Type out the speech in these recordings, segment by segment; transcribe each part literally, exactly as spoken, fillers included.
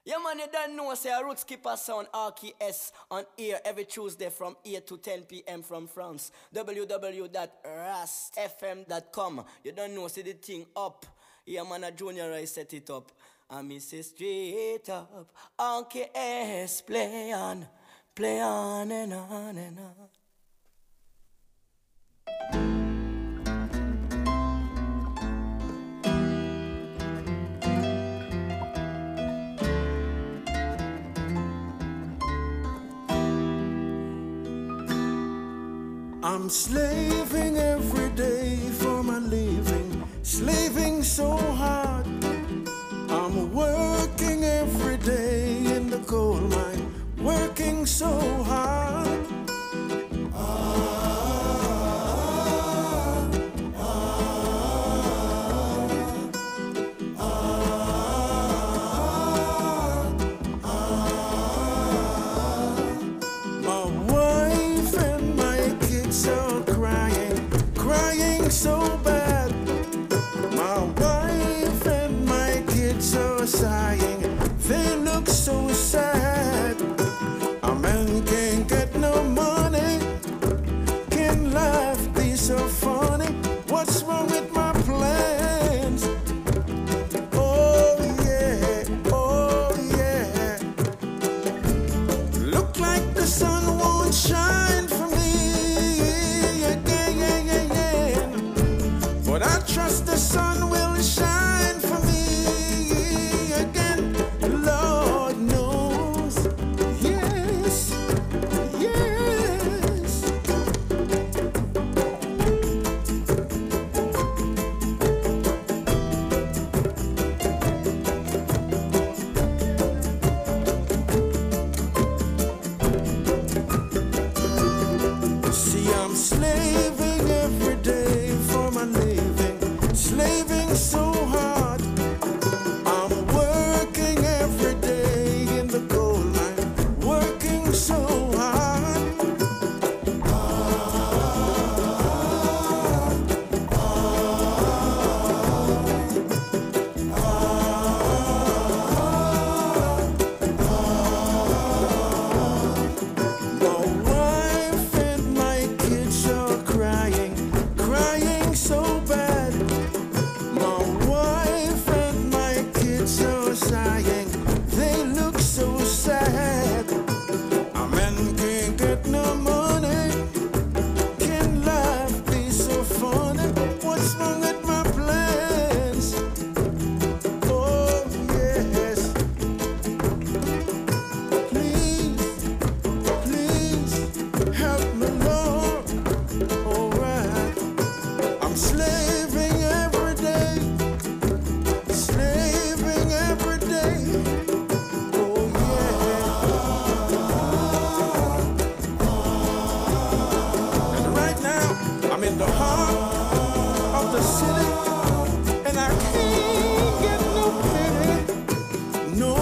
Yeah, man, you don't know, say a root skipper sound R K S on air every Tuesday from eight to ten p.m. from France. w w w dot rast f m dot com. You don't know, say the thing up. Yeah, man, a junior, I set it up. And me say straight up, R K S, play on, play on and on and on. I'm slaving every day for my living, slaving so hard. I'm working every day in the coal mine, working so hard. Ah, ah, ah, ah. My wife and my kids are crying, crying so bad. My wife and my kids are sighing, they look so sad. A man can't get no money, can life be so funny? What's wrong with my plans? Oh yeah, oh yeah. Look like the sun won't shine for me again, but I trust the sun will shine for me again. Lord knows, yes, yes. See, I'm slaving every day for my living, slaving so hard. I'm working every day in the coal mine, working so hard. Ah, ah, ah, My wife and my kids are crying, crying so bad. My wife and my kids are sighing, they look so sad. A man can't get no money, can life be so funny? What's wrong with my plans? Oh yes, please, please help me, Lord. Alright, I'm slaving every day, slaving every day. Oh yeah. And right now, I'm in the heart of the city, and I can't get no pity. No,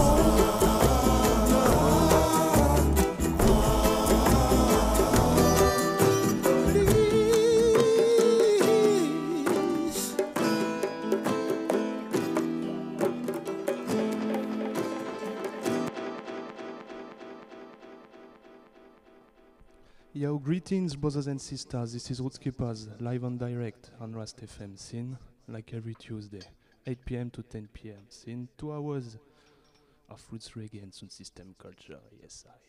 please. Yo, greetings, brothers and sisters. This is Rootskippers, live and direct on Rast F M scene, like every Tuesday, eight p.m. to ten p.m. Scene, two hours of roots reggae and sound system culture. Yes, I.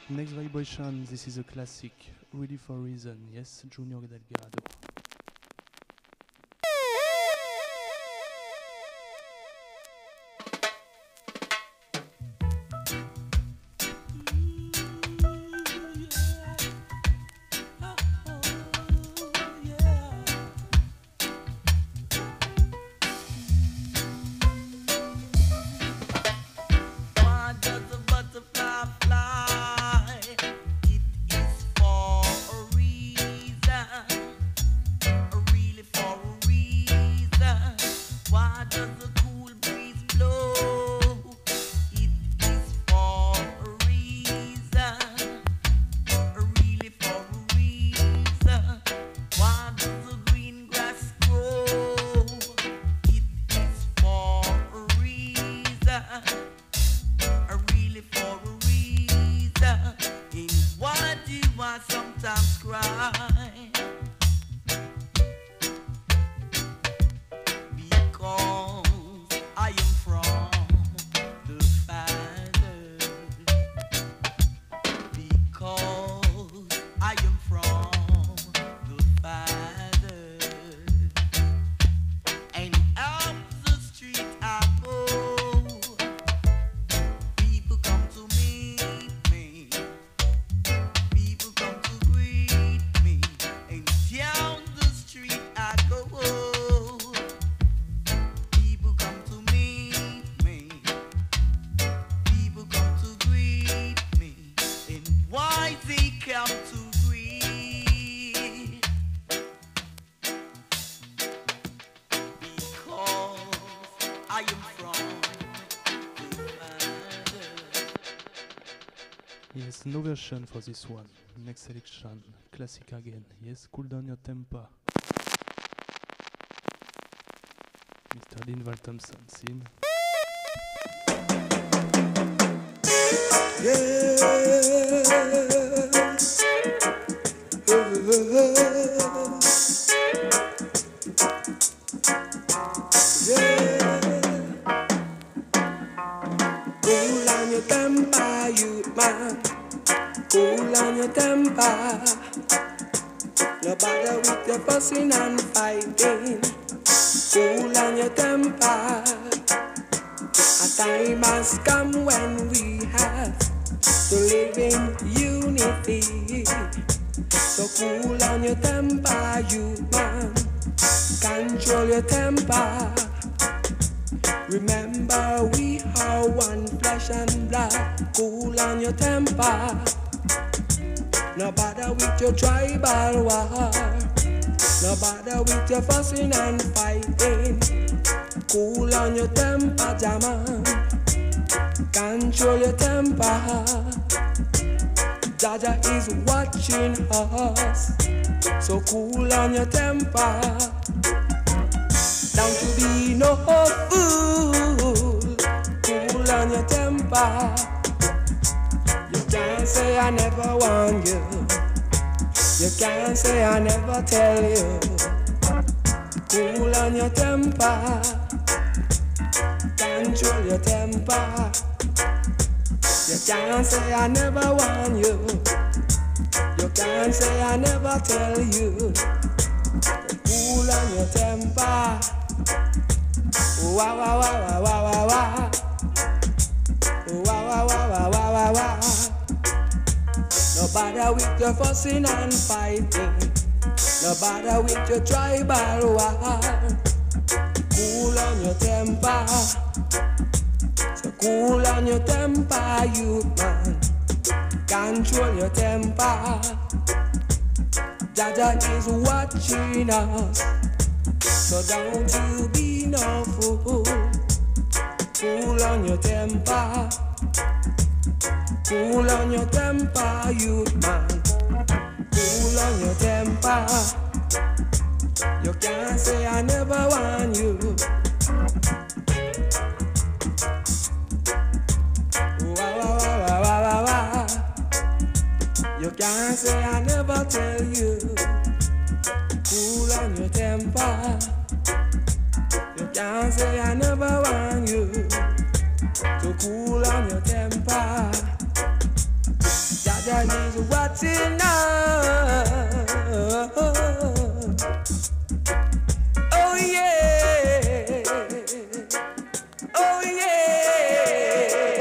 Next vibration, this is a classic, Ready for Reason, yes, Junior Delgado. Yes, no version for this one. Next selection, classic again. Yes, Cool Down Your Temper. Mister Linval Thompson, scene. Yes. Yeah. Cool on your temper, youth man. Cool on your temper. No bother with your fussing and fighting. Cool on your temper. A time has come when we have to live in unity. So cool on your temper, you man. Control your temper. Remember we are one flesh and blood. Cool on your temper. No bother with your tribal war. No bother with your fussing and fighting. Cool on your temper, Jaman. Control your temper. Jaja is watching us. So cool on your temper. Don't you be no fool. Cool on your temper. You can't say I never want you. You can't say I never tell you. Cool on your temper. Control your temper. You can't say I never want you. You can't say I never tell you. Cool on your temper. Wah wah wah wah wah wah wah. Wah wah wah wah wah wah wah. No bother with your fussing and fighting. No bother with your tribal war. Cool on your temper. So cool on your temper, youth man. Control your temper. Jaja is watching us. So don't you be no fool. Cool on your temper. Cool on your temper, youth man. Cool on your temper. You can't say I never want you. Wah, wah, wah, wah, wah, wah. You can't say I never tell you. Cool on your temper. You can't say I never want you. So cool on your temper. That rising up. Oh yeah, oh yeah.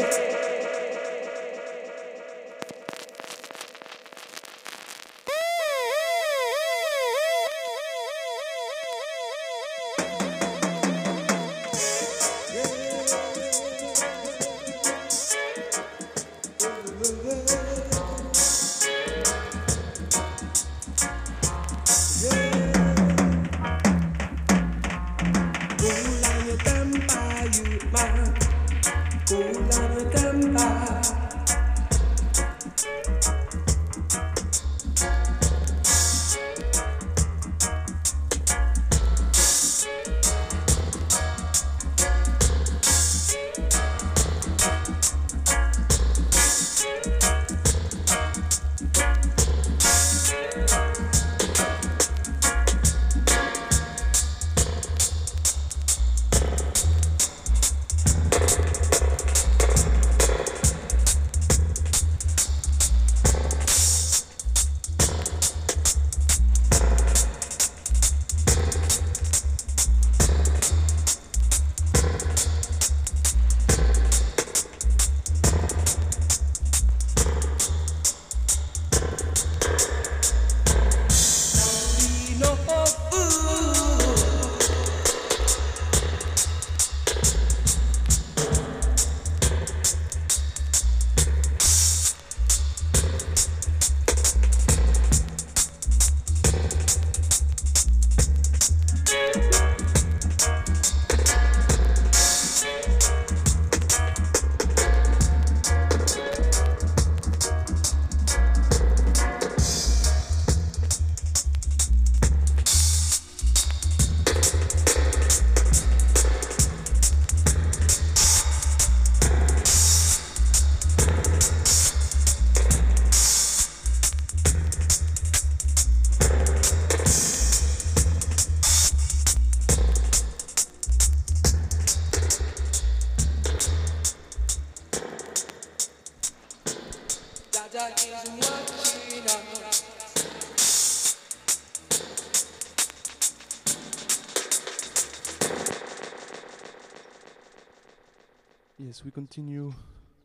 Yes, we continue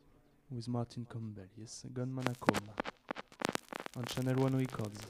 with Martin Campbell. Yes, Gunman a Come on Channel One Records.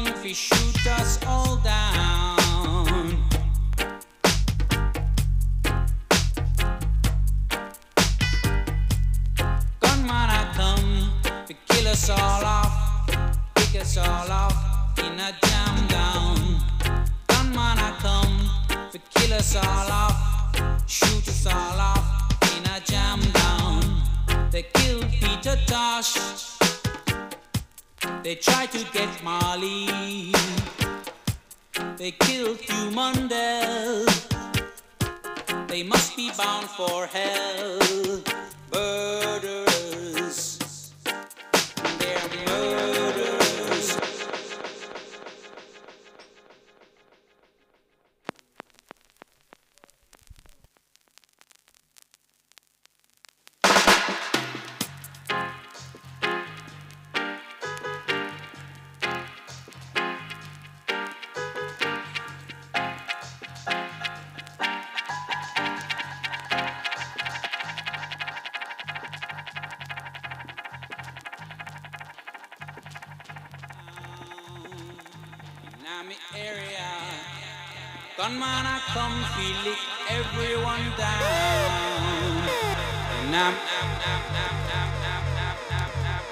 Shoot us all down. us all off, shoot us all off in a jam down. They killed Peter Tosh. They tried to get Marley. They killed Hugh Mundell. They must be bound for hell. Murderers. They're murderers. Gunman, I come, feel lick everyone down. And I'm, I'm, I'm, I'm, I'm, I'm, I'm,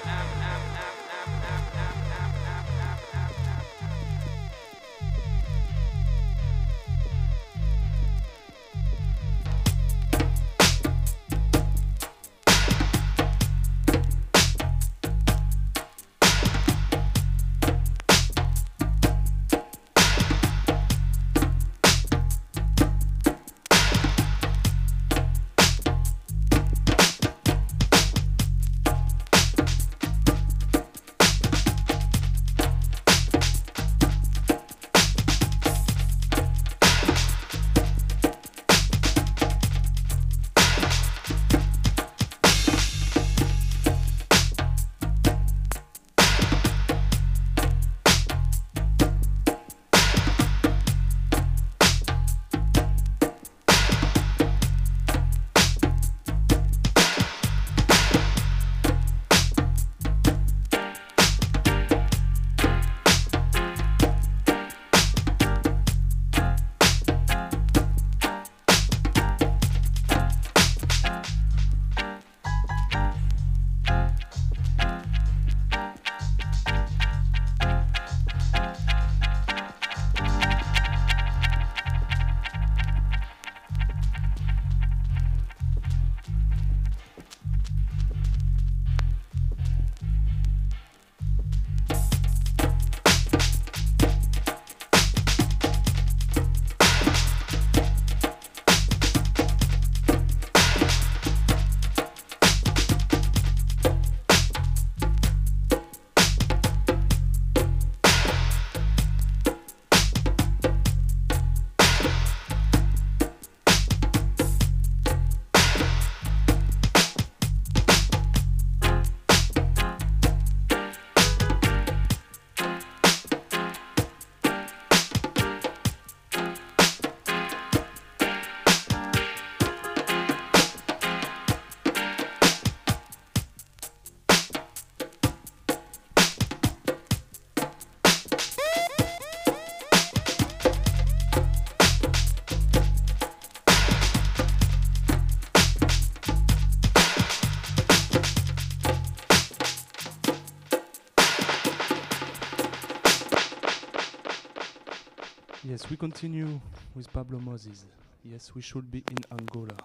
Yes, we continue with Pablo Moses. Yes, we should be in Angola.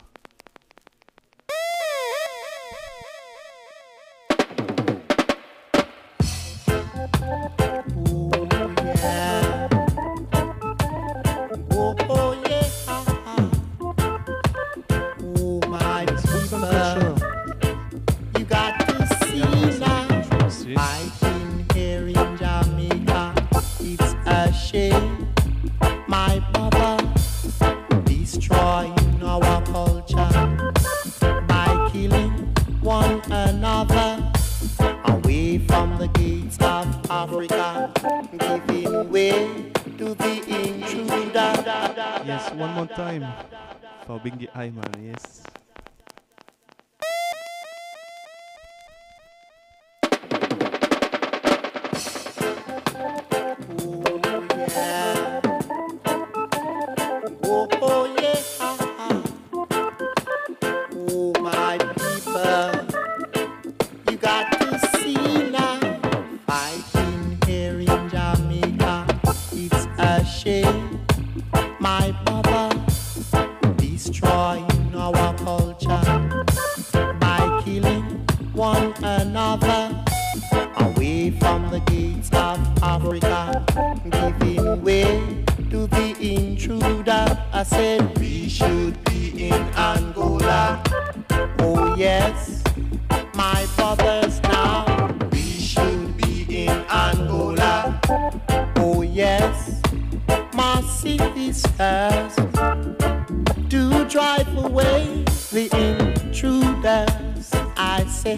Yes, one more time for Bingy Ayman, yes. destroying our culture by killing one another away from the gates of Africa, giving way to the intruder. I said we should be in Angola. Oh yes, my brothers, now we should be in Angola. Oh yes, my sisters, to drive away the intruders. I say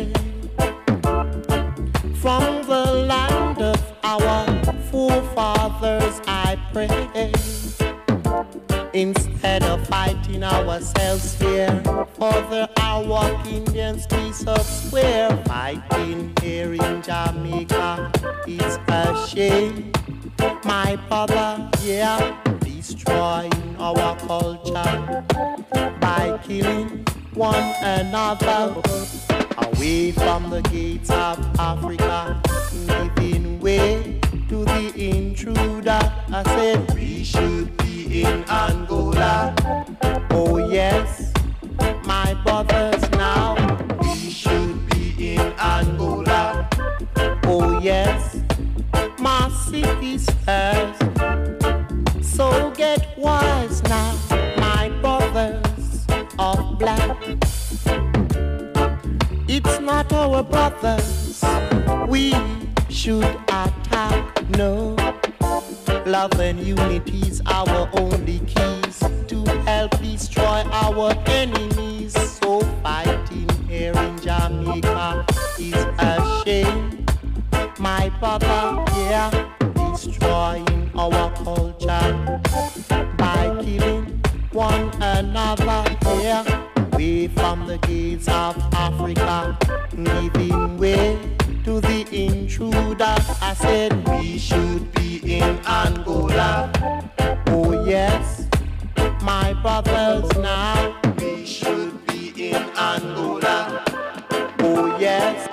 from the land of our forefathers, I pray. Instead of fighting ourselves here, for our Indians peace of square, fighting here in Jamaica, it's a shame. My brother, yeah, destroying our culture by killing one another away from the gates of Africa, giving way to the intruder. I said we should be in Angola. Oh yes, my brothers, now we should be in Angola. Oh yes, my sisters, so get wise now, my brothers of black. It's not our brothers we should attack, no. Love and unity's our only keys to help destroy our enemies. So fighting here in Jamaica is a shame. My brother, yeah, destroying our culture by killing one another here, away from the gates of Africa, giving way to the intruder. I said we should be in Angola. Oh yes, my brothers, now we should be in Angola. Oh yes.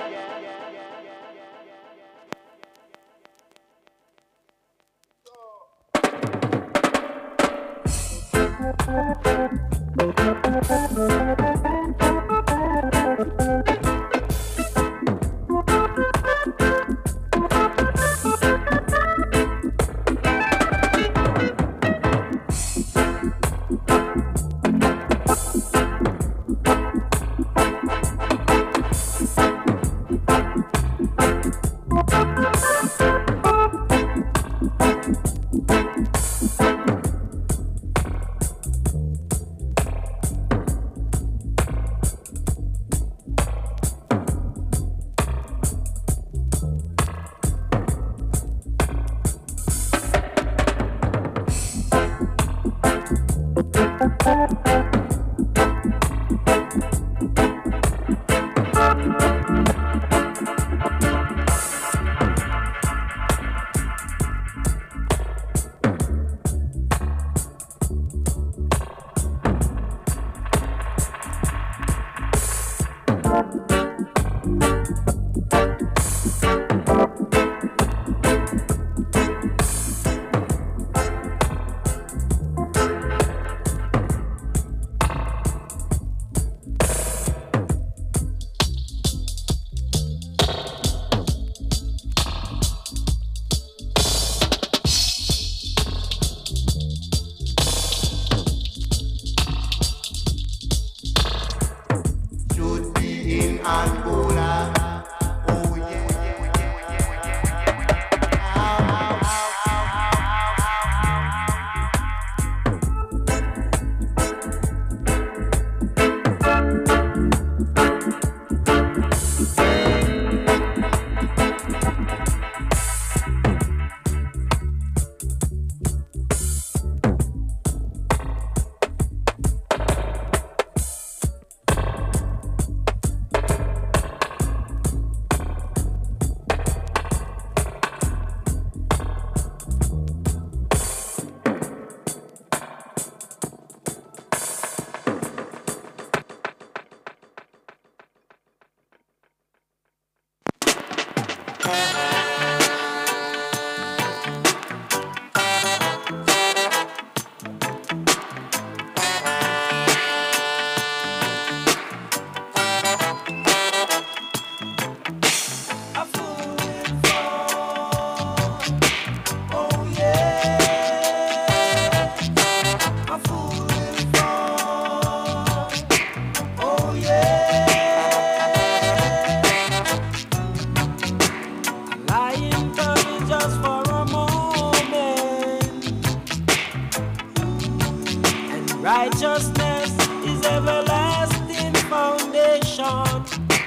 Righteousness is everlasting foundation.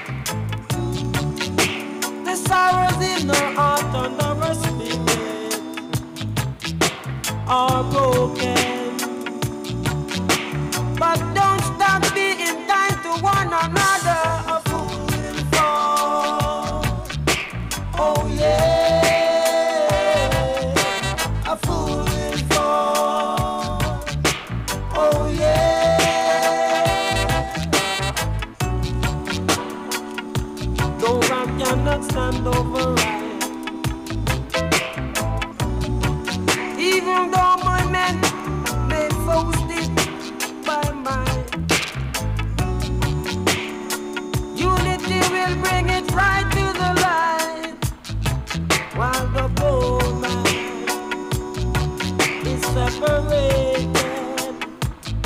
The sorrows in the heart and our spirit are broken. But don't stop being kind to one another. A fool will fall. Oh yeah, a fool will fall. Oh yeah. No ram cannot stand over right. Even though my men may boast it by might, unity will bring it right to the light. While the poor man is separated,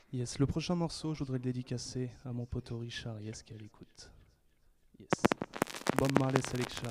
Yes, le prochain morceau, je voudrais le dédicacer à mon poteau Richard, yes, qui est à l'écoute. Yes. Bob Marley Selection.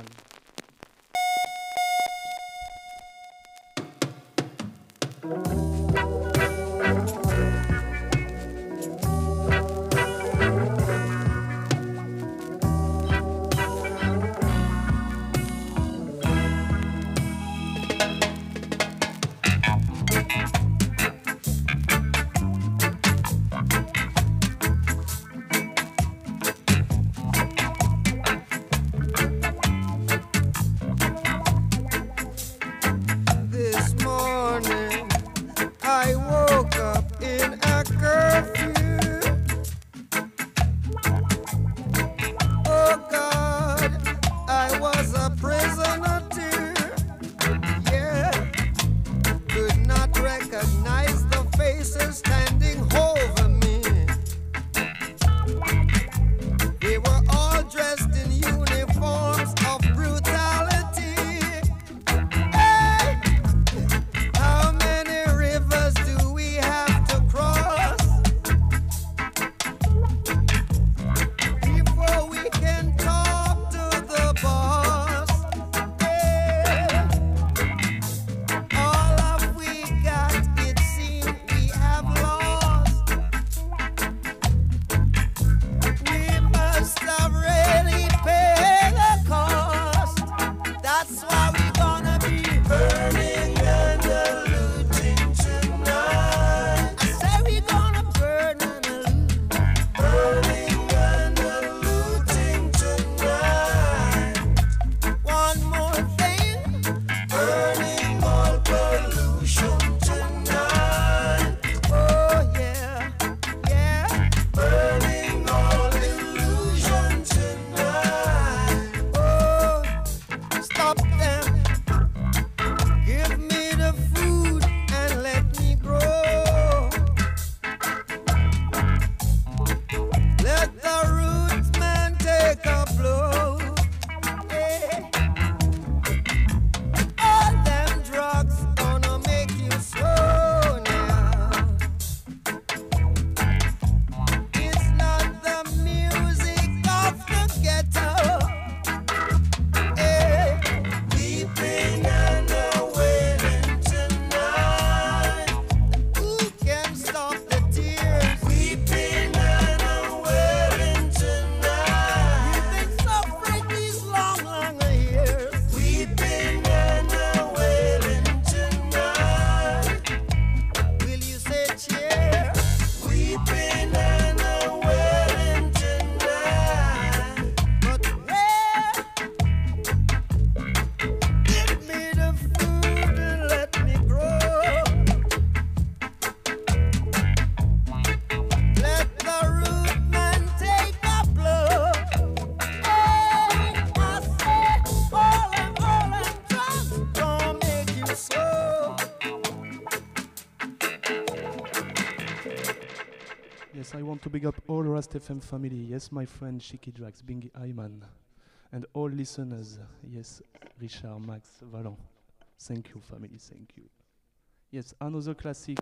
Yes, I want to big up all Rast F M family. Yes, my friend Shiki Drax, Bingy Ayman, and all listeners. Yes, Richard, Max, Valon. Thank you, family, thank you. Yes, another classic,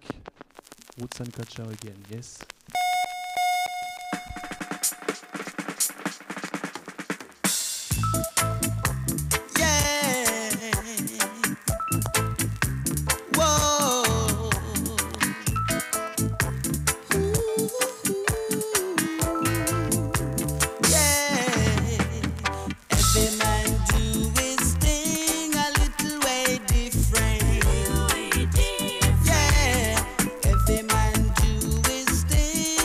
Roots and Culture again, yes. Every man do his thing.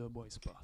Dubwise part.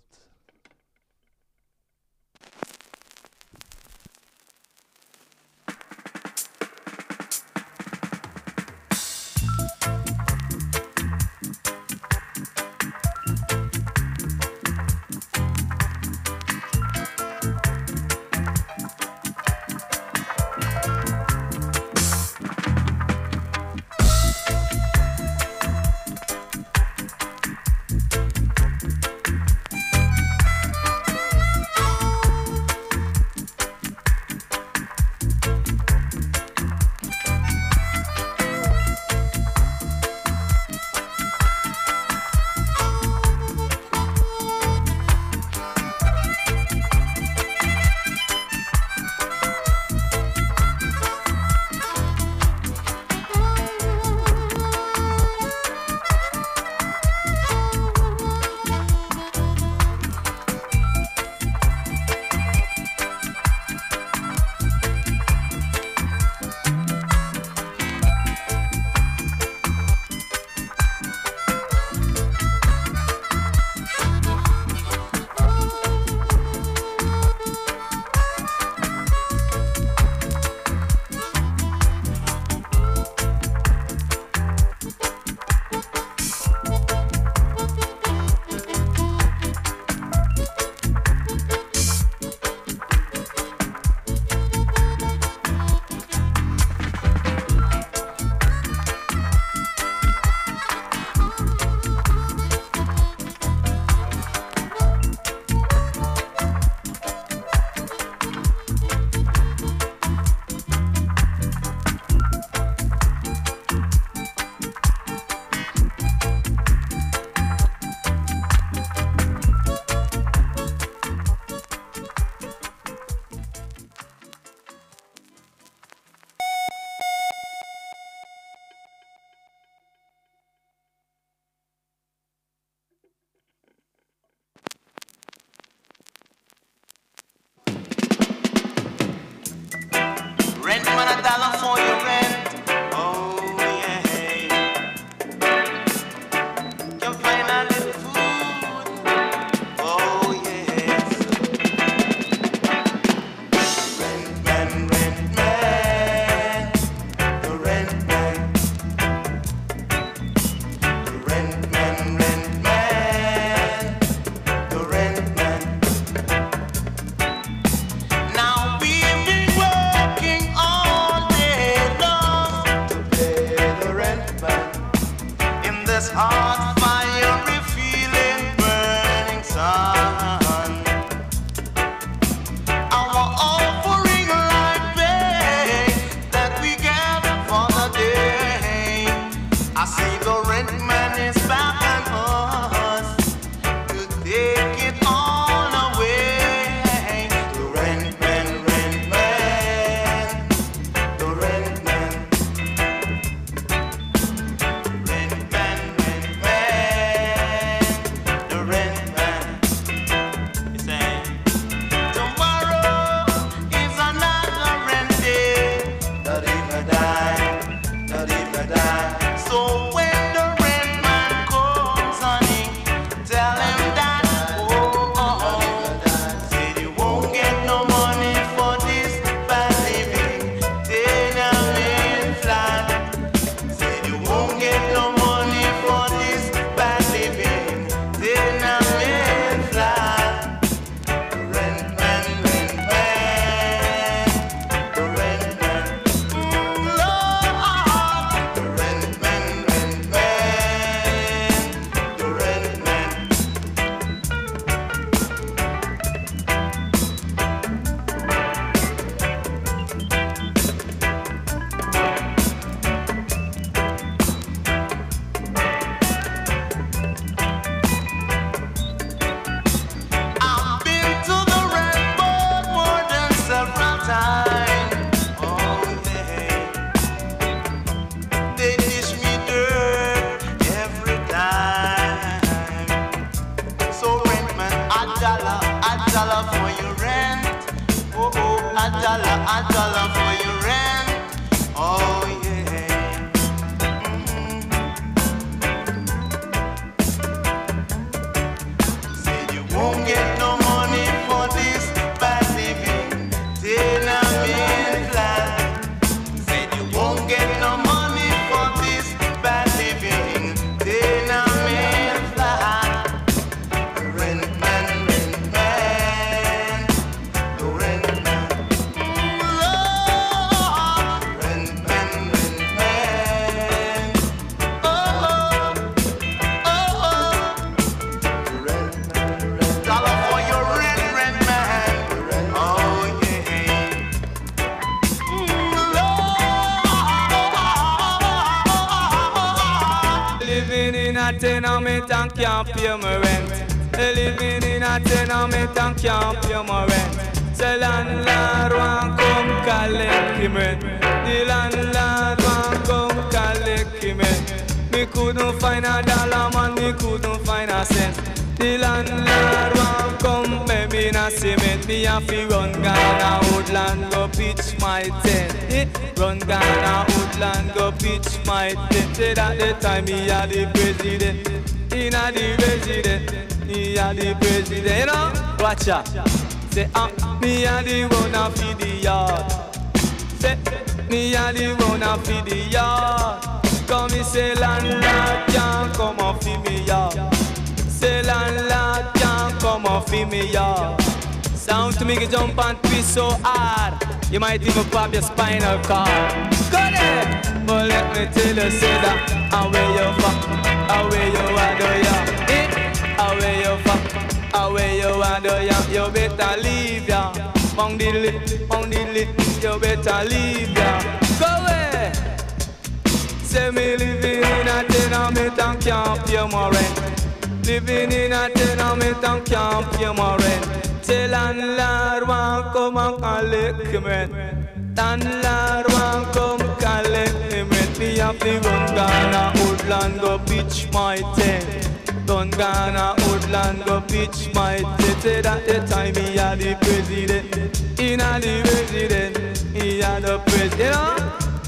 a tenement and can't pay my rent. They living in a tenement and can't pay my rent. The landlord want come collect him rent. The landlord want come collect him rent. Me couldn't find a dollar, man, me couldn't find a cent. The landlord want come make me na cement. Me have to run Ghana Woodland, go pitch my tent. Eh? Run Ghana Woodland, go pitch my tent. Say that the time me a the president. He na the president, he a the president. You know? Watch out. Say ah, me a the one a feed the yard. Say me a the one a feed the yard. Come me say landlord can't come off in me yard. Say landlord can't come off in me yard. Sound to make you jump and twist so hard, you might even pop your spinal cord. Go there, but let me tell you, say that away you fuck, away you are do ya, eh? Away you fuck, away you are do ya. You better leave ya, pound diddly, pound diddly. You better leave ya. Go away. Say me living in a tenement and can't pay my rent. Living in a tenement and can't pay my rent. Say landlord want come and collect him rent. Landlord want come collect him rent. Me have to run Ghana Woodland, go pitch my tent. Run Ghana Woodland, go pitch my tent. Say that the time he a the president. He not the president, he a the president. You know?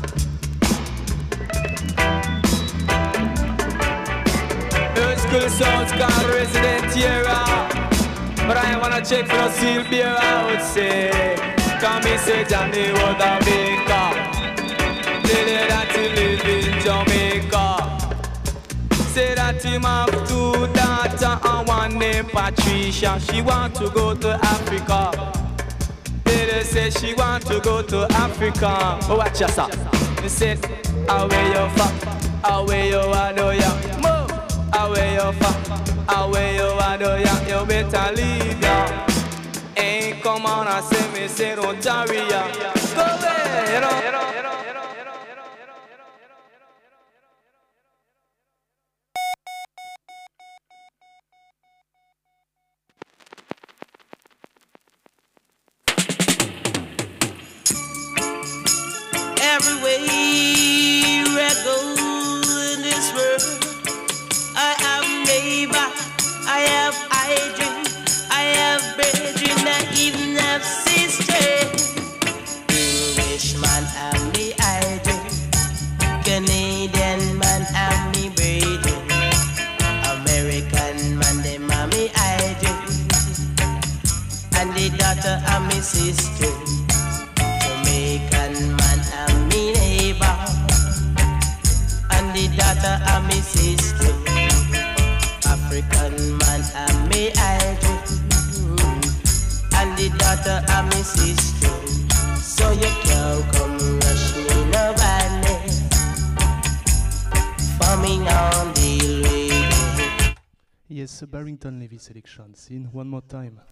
School sounds called Resident Era. But I wanna check for a seal beer, I would say. Come me say Johnny was a baker. Say that he live in Jamaica. Say that him have two daughters and one named Patricia. She want to go to Africa. They say she want to go to Africa. Oh, watch yourself. Me say, away you fuck, away you ado ya. Move. Away you fuck, away you ado ya. You better leave ya. Ain't come on and say me say don't tarry ya. Go away, you know, you know, you know, you know, you know. Everywhere I go in this world, I have neighbor, I have hydrant, I have brethren, I even have sister. Englishman have me hydrant, Canadian man have me brethren, American man them have me hydrant, and the daughter have me sister. Jamaican man have me neighbor, and the daughter have me sister. African man and me idol, and the daughter and me sister. So you can't come rush me no badness, forming on the radio. Yes, Barrington Levy selection scene one more time.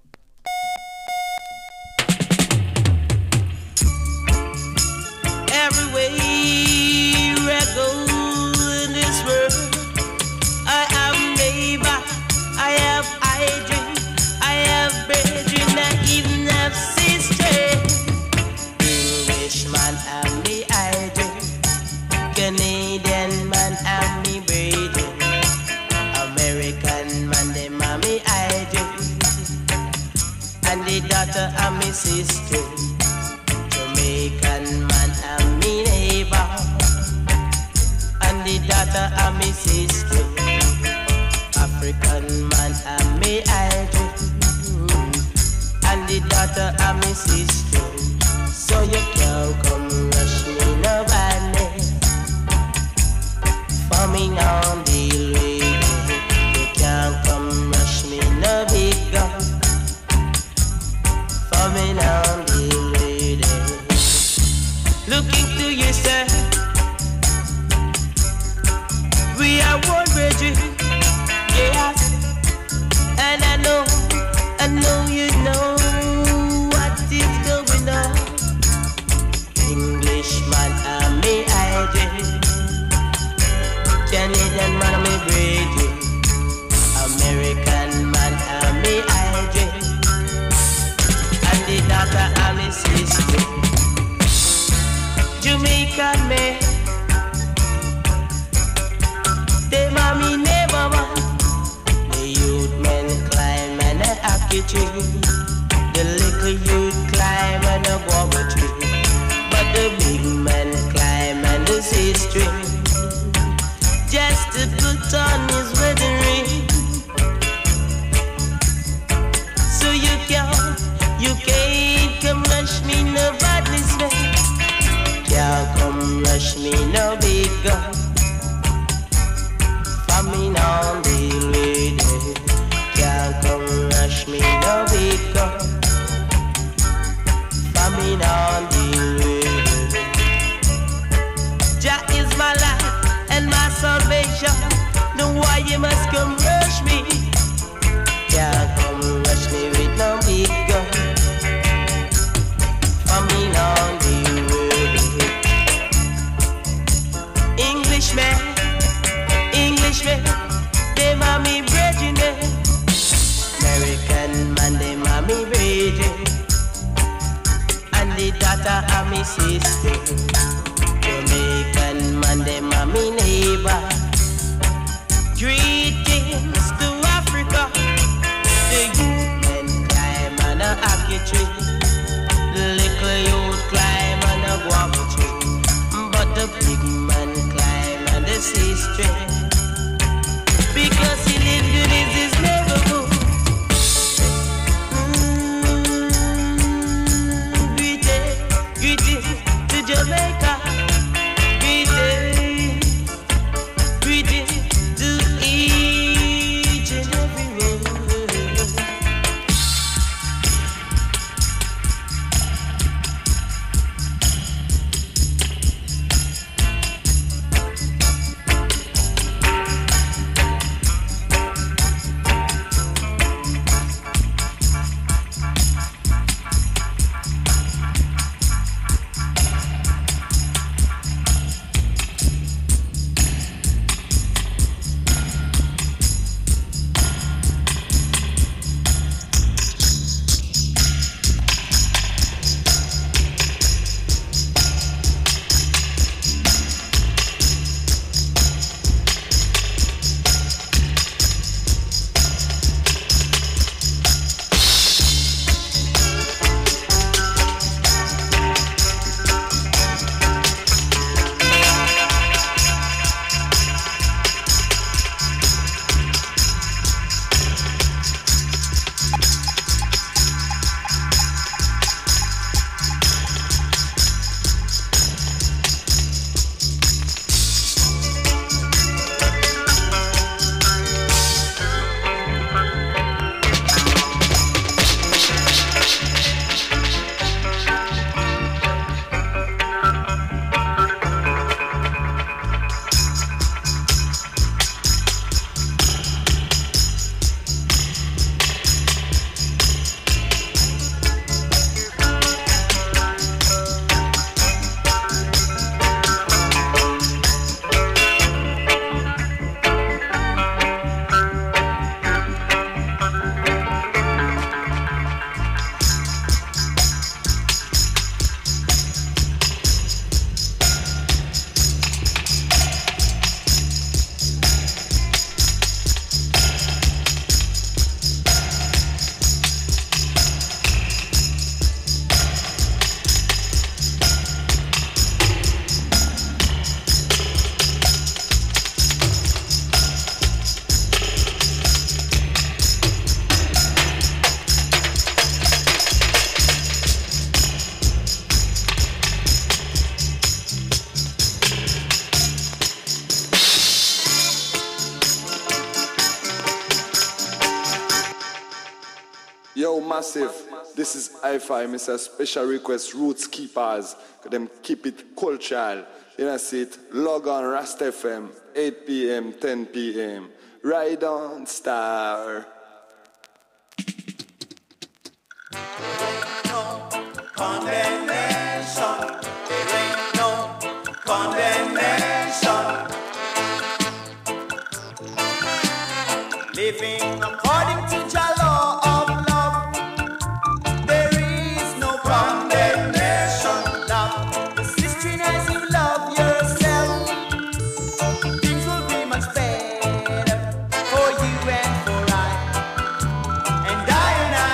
Everywhere I go in this world, I have neighbor, I have hydrant, I have brethren, I even have sister. Englishman have me hydrant, Canadian man have me brethren, American man them have me hydrant, and the daughter have me sister. Jamaican man have me neighbor, and the daughter have me sister. African man and me idol, and the daughter and me sister. So you can't come rush me no badness, forming on the radio. You can't come rush me no big gun, forming on the radio. Looking to you, sir, we are one brethren. Yes, and I know, I know you know what is going on. Englishman, I'm me hydrant, Canadian man, I'm me brain. ackee tree. The little youth climb and a guava tree, but the big man climb and the six tree, just to put on his wedding ring. So you can't, you can't come rush me, no badness man. Can't come rush me, no big gun. Famine on the lady. Can't come rush me, no big gun. Famine on the lady. Jah is my life and my salvation. No why you must come rush me. Can't come rush me with no big gun. Famine on the lady. Englishman, Englishman, they mommy brethren. American man, they mommy brethren. And the daughter of me sister. Jamaican man, they mommy neighbor. Greetings to Africa. The youth men climb on a ackee tree. The little youth climb on a guava tree. But the big man climb on the six tree. Because he live good in his neighborhood. Mm, greeting, greeting to Jamaica. Greeting, greeting to each and every one. Yo, massive. This is Hi-Fi, Mister Special Request Roots Keepers. Them keep it cultural. You know, see it. Log on Rast F M, eight p.m., ten p.m. Ride on, star. Condemnation. There ain't no condemnation. Living according to Jah law of love, there is no condemnation. Love the sister as you love yourself. Things will be much better for you and for I, and I and I.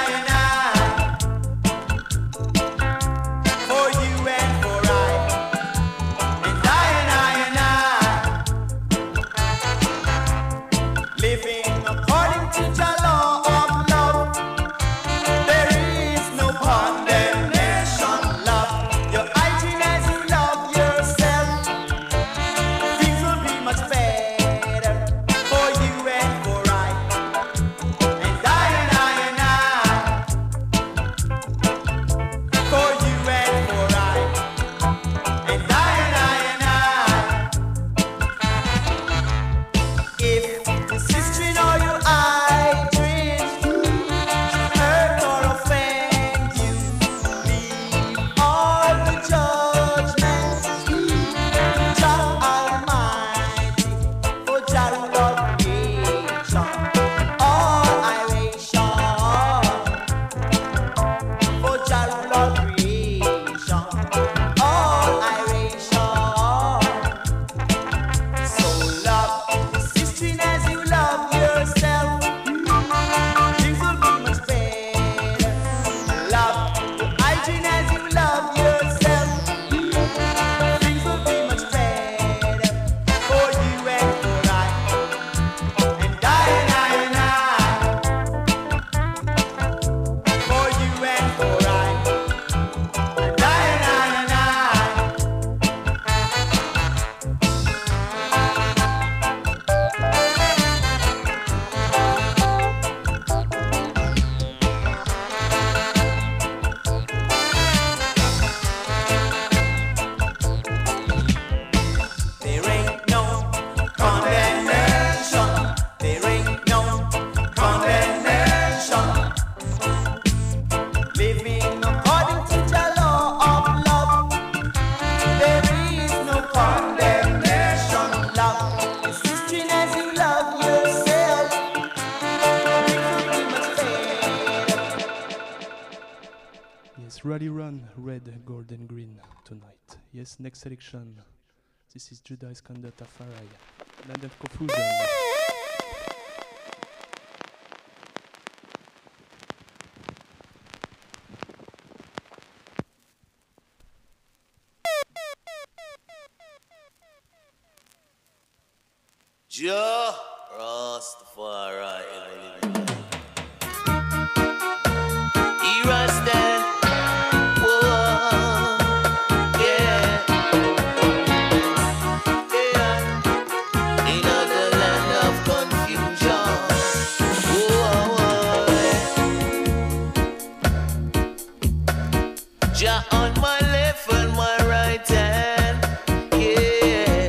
Rally Run, red, gold and green tonight. Yes, next selection. This is Judah Iskander Tafari, Land of Confusion. Jah Rastafari, he Rasta, whoa, yeah, yeah, in the land of confusion, whoa, Jah on my left and my right hand, yeah.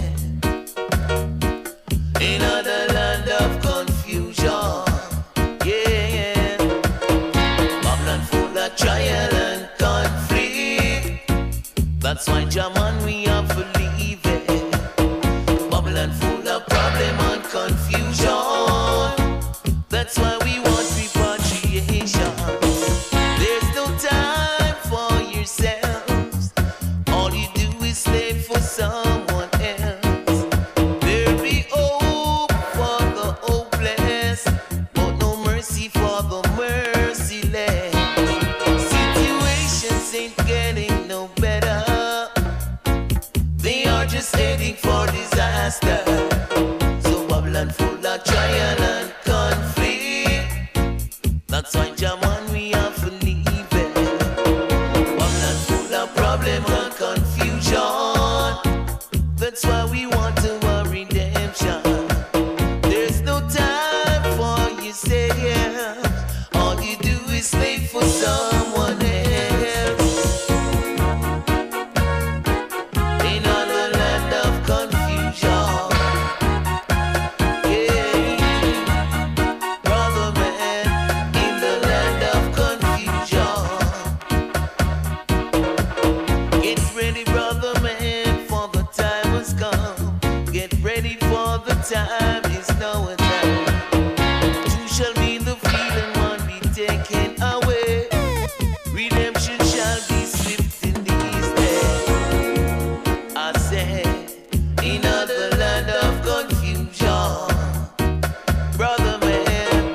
In the land of confusion, yeah. Babylon full of trial and conflict. That's why Jaman we have to leave it. Babylon full of problem and confusion. That's why we want repatriation. There's no time for yourselves. All you do is slave for someone else. There be hope for the hopeless, but no mercy for the merciless. Situations ain't getting no better. They are just heading for disaster. So Babylon full of trial and conflict. That's why Jaman we have to leave it. Babylon full of problem and confusion. That's why we want to a redemption. There's no time for you say yeah. All you do is slave for someone else. In all the land of confusion, yeah, brother man, in the land of confusion. Get ready, brother man, for the time has come. Get ready for the time is now and now. Two shall be the feeling, one be taken away. Redemption shall be swift in these days. I said, in the land of confusion, brother man,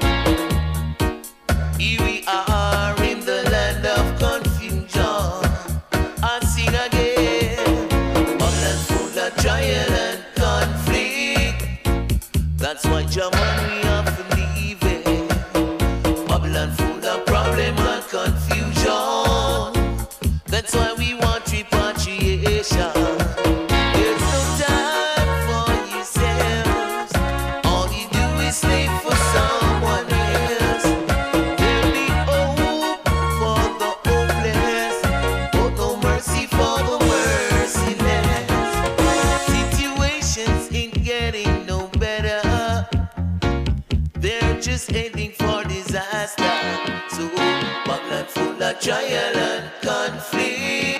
here we are in the land of confusion. I sing again, Babylon full of trial and conflict. That's why Jaman we have to leave it. Babylon full of problem and confusion. That's why we want repatriation. There's no time for yourselves. All you do is slave for someone else. There be hope for the hopeless, but no mercy for the merciless. Situations ain't getting no better. They're just heading for disaster. So Babylon full of trial and conflict.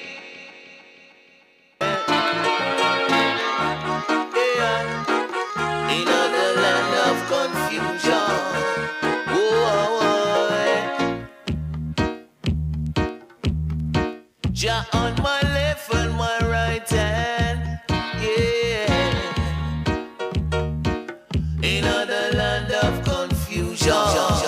Yeah. In the land of confusion. Whoa, Jah on my left and my right hand, yeah. In the land of confusion.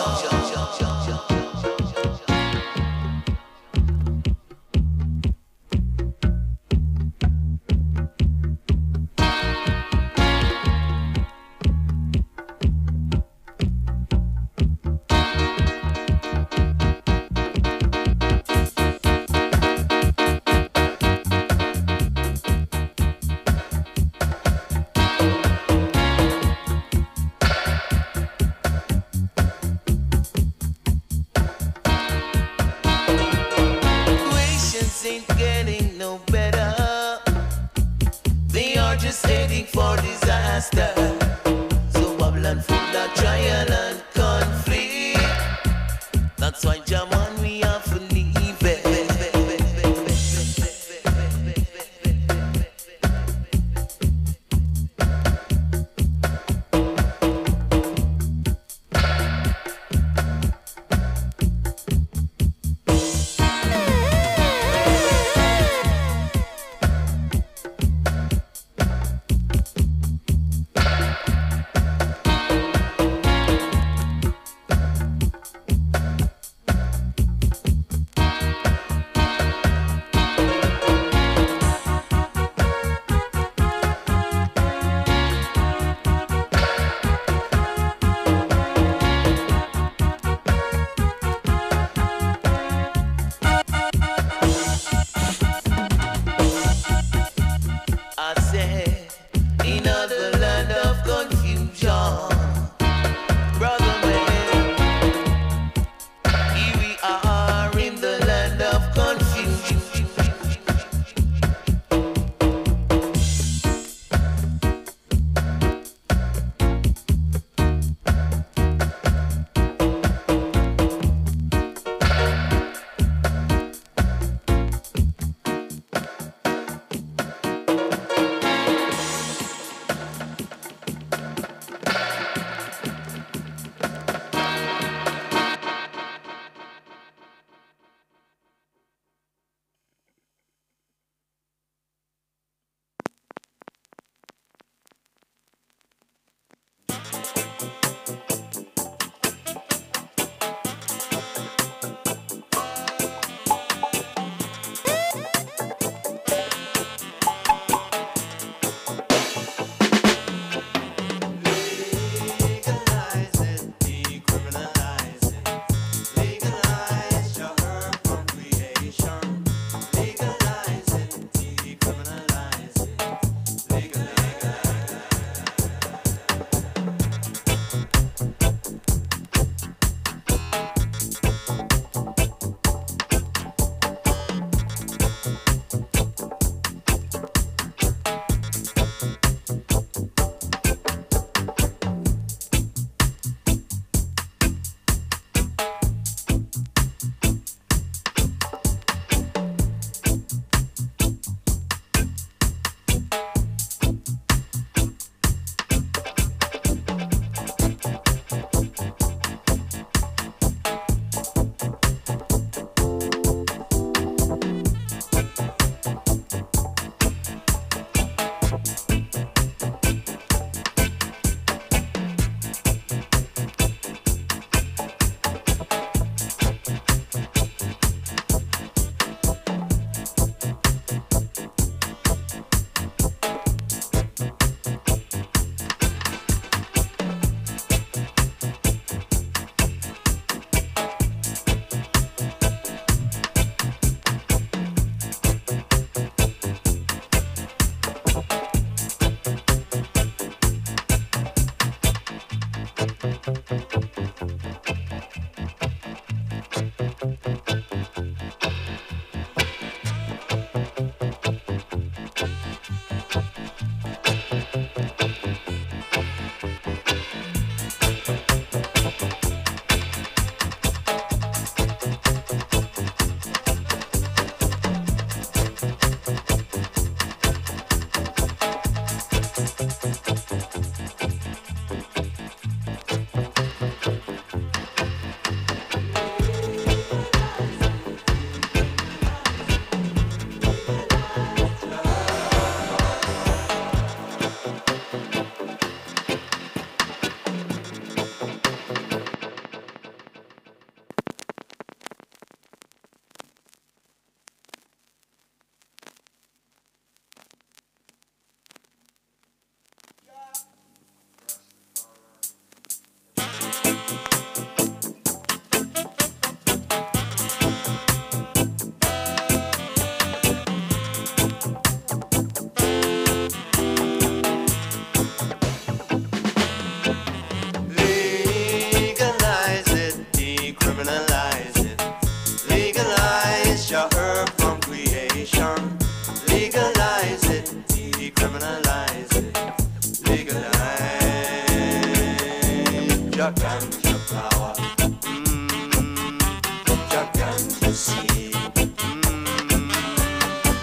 Situations ain't getting no better. They are just heading for disaster. So Babylon full of trial and conflict. That's why Jaman we have to leave it.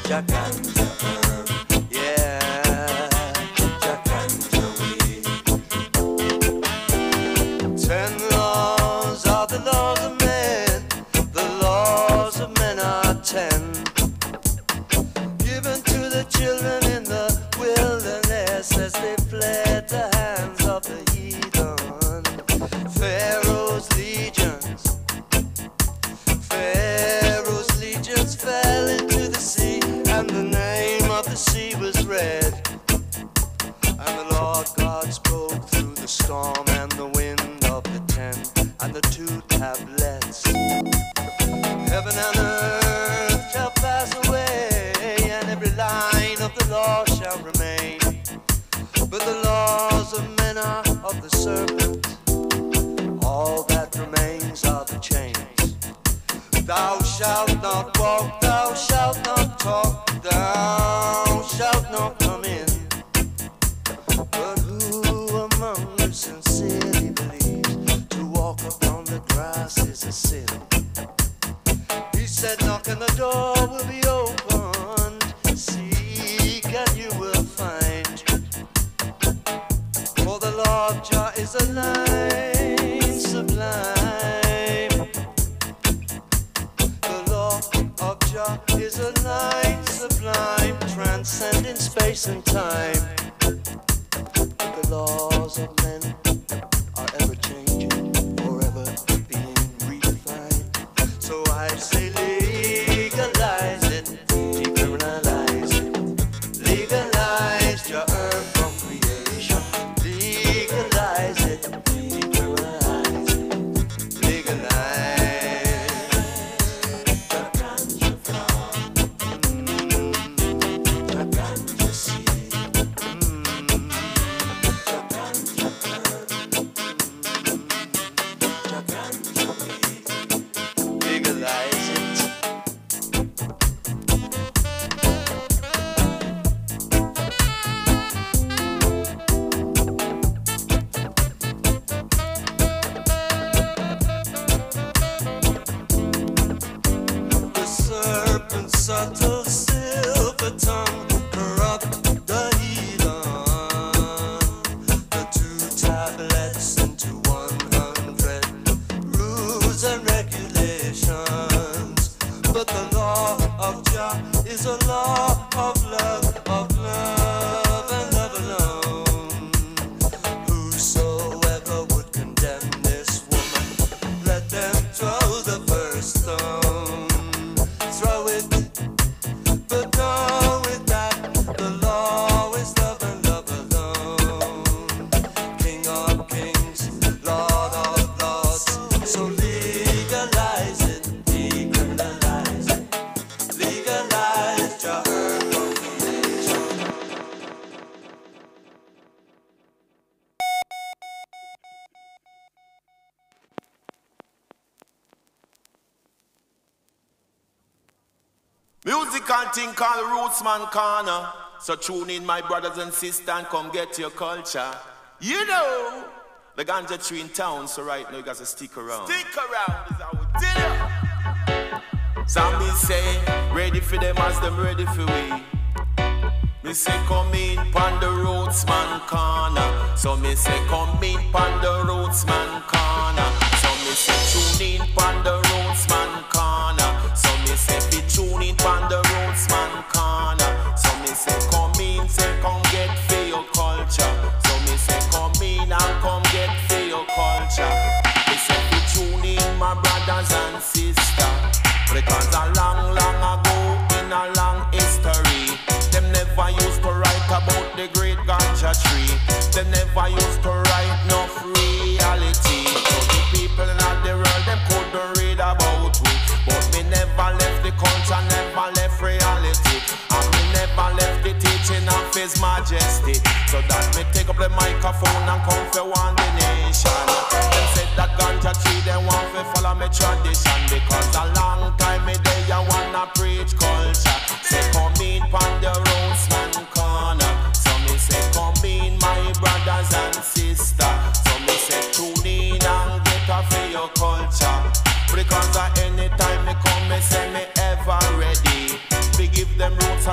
Jacanta herb, yeah, Jacanta weed. Ten laws are the laws of men, the laws of men are ten. Given to the children in the wilderness as they fled the hands of the heathen. Pharaoh's legions, Pharaoh's legions fell into the sea, and the name of the sea was red. And the Lord God spoke through the storm and the wind of the ten and the two tablets. Heaven and earth shall pass away, and every line of the law shall remain. But the laws of men are of the serpent. All that remains are the chains. Thou shalt not walk, thou shalt not talk, thou shalt not come in. But who among you sincerely believes to walk upon the grass is a sin? He said, knock and the door will be opened. Seek and you will find. For the Lord Jah is a line sublime. The law of Jah is a line sublime, transcending space and time. But the laws of men are ever changing, forever being redefined. So I say legalize it, decriminalize it. Legalize your herb from creation. Legalize it, decriminalize it. Legalize the ganja flower, mm, the ganja seed, mm, the ganja herb, mm, the ganja weed. Legalize it. The serpent's subtle silver tongue corrupt the heathen. The two tablets into one hundred rules and regulations. But the law of Jah is a law of love, of love and love alone. Whosoever would condemn this woman, let them throw the first stone. Throw it, but know it that the law is love and love alone. King of kings, Lord of lords, so legalize it, decriminalize it. Legalize your herb from creation. Musical thing called Rootsman Corner. So tune in, my brothers and sisters, and come get your culture. You know, the ganja tree in town, so right now you got to stick around. Stick around is how we do it. Some me say, ready for them as them ready for we. Me say, come in pon the Rootsman Corner. So me say, come in pon the Rootsman Corner. So me say, tune in pon the Rootsman Corner. So me say, be tune in pon the Rootsman Corner. So me say, come in, say, come get for your culture. So me say, come in and come get for your culture. Me say, be tune in, my brothers and sisters. Because a long, long ago, in a long history, them never used to write about the great ganja tree. They never used to write enough reality. So the people in the world, them couldn't read about we. But me never left the culture, never left reality. And me never left the teaching of His Majesty. So that me take up the microphone and come for one the nation. Them said that ganja tree, they want to follow me tradition. Because a long time me day I wanna preach culture. Say come in pon the Rootsman Corner. So me say come in, my brothers and sisters. So me say tune in and get off for your culture. Because at any time me come, me say me ever ready. We give them roots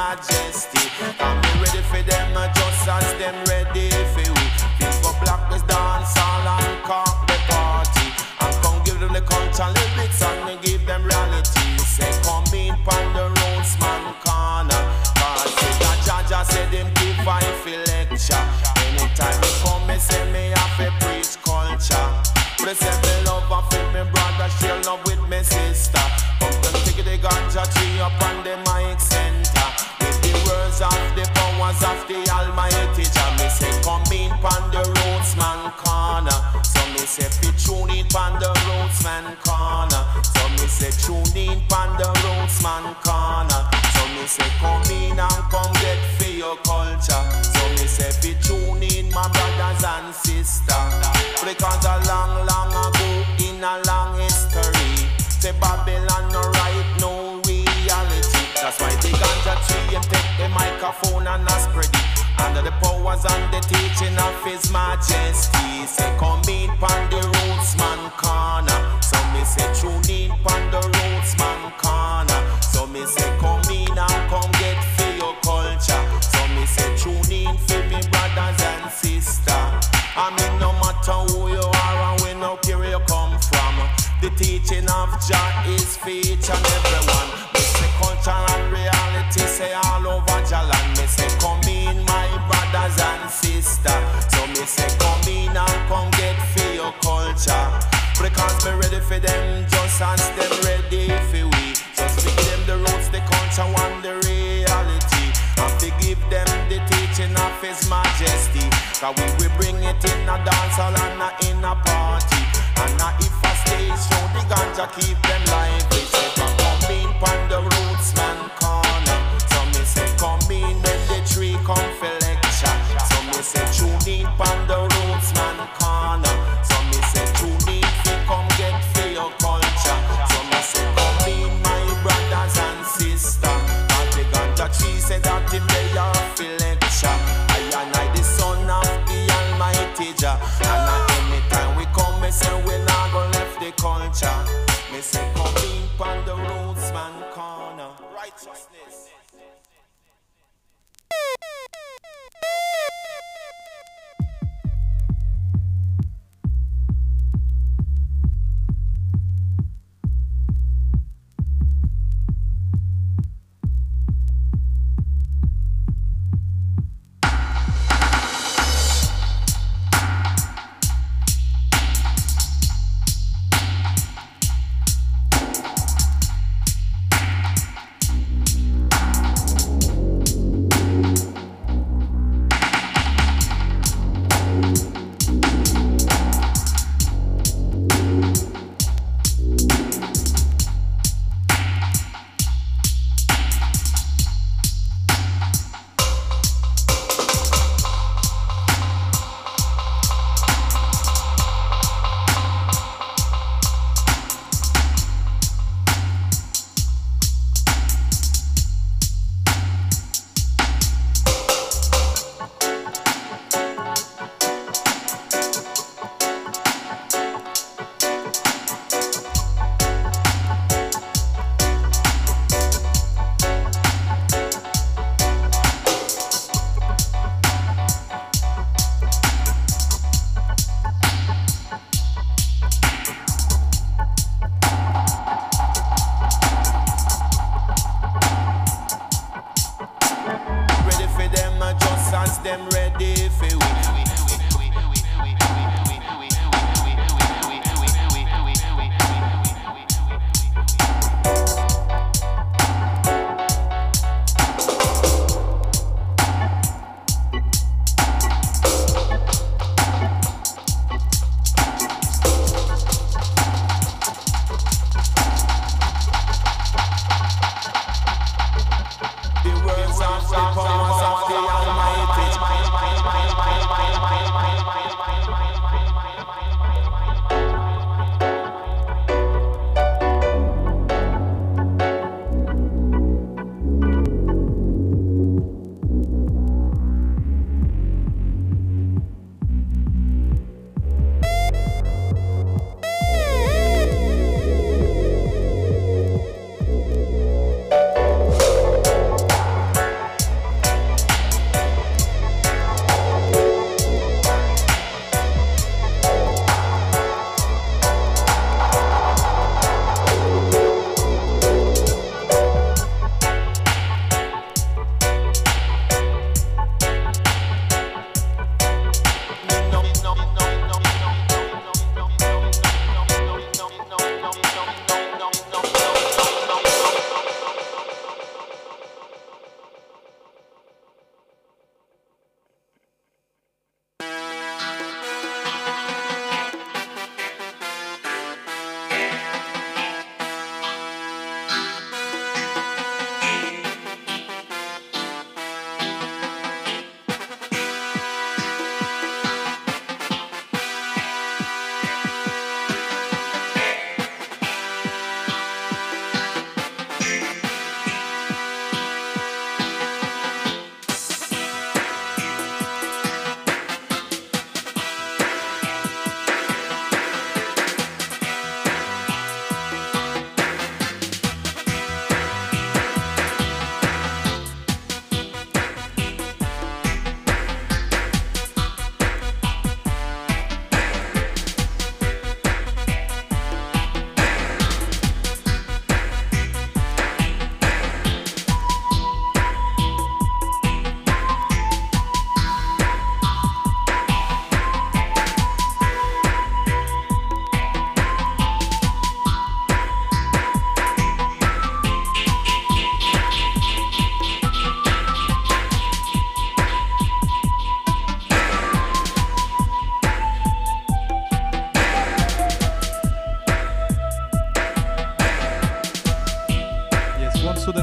majesty. I'm ready for them, uh, just as them ready for we. People block this dance all and cock the party. And come give them the culture lyrics and we give them reality. Say come in pan the roads man corner. Cause the Jaja said them give I feel lecture. Anytime me come me say me have to preach culture. But say me love and feel me brother share love with me sister. Come to take the ganja tree up on the mic center. With the words of the powers of the Almighty Jah. Me say come in pan the roads man corner. So me say fi tune in pan the roads man corner. So me say tune in pan the roads man corner. So me say come in and come get for your culture. So me say fi tune in my brothers and sisters. Because a long long ago in a long history, the Babylon no right no reality. That's why the ganja tree and take the microphone and a spread it. Under the powers and the teaching of His Majesty. Say come in pan the roots man corner. So me say tune in pan the roots man corner. So me say come in and come get for your culture. So me say tune in for me brothers and sisters. I mean no matter who you are and we no care where you come from. The teaching of Jah is for each and everyone. Me say culture and reality say all over Jah land. Me say come in my brothers and sisters. So me say come in and come get for your culture. Because me ready for them just as them ready for we. Just to give them the roots, the culture and the reality. And to give them the teaching of His Majesty. Cause we will bring it in a dance hall and a in a party. And a if a stage show the ganja keep them lively. So come in pan the roots man corner. So me say come in when the tree come for lecture. So me say tune in pan the roots man corner. So me say tune in fi come get for your culture. So me say come in my brothers and sisters. And the ganja tree say that him they are fi lecture. I and I the son of the Almighty Jah. And at any time we come me say we not go left the culture. Me say come in pan the roots man corner. Righteousness.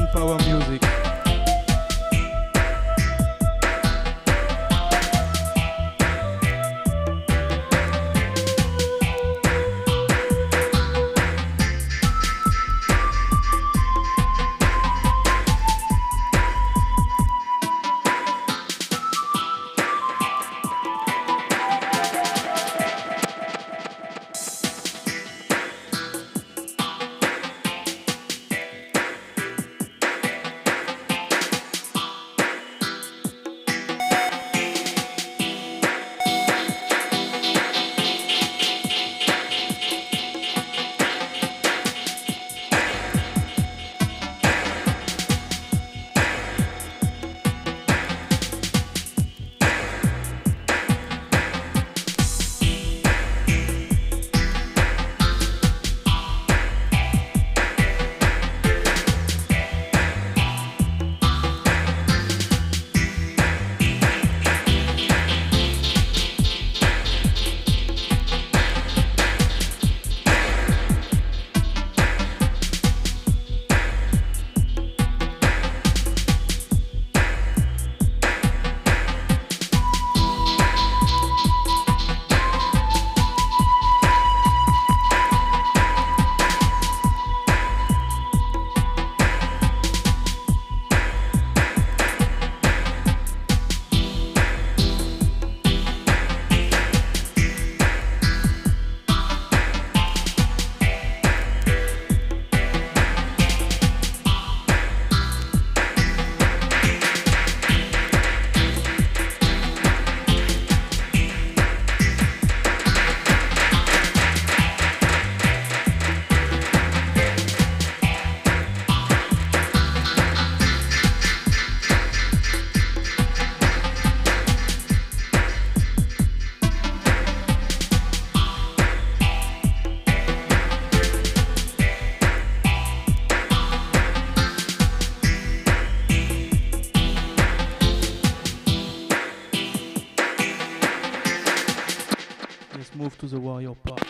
power music. To the warrior part.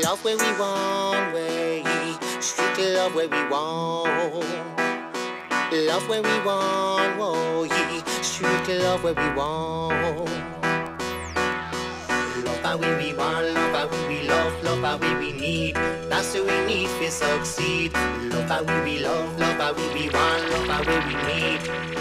Love where we want, way. Street love where we want. Love where we want, whoa, yeah. Street love where we want. Love how we we want, love how we we love, love how we we need. That's what we need to succeed. Love how we we love, love how we we want, love how we we need.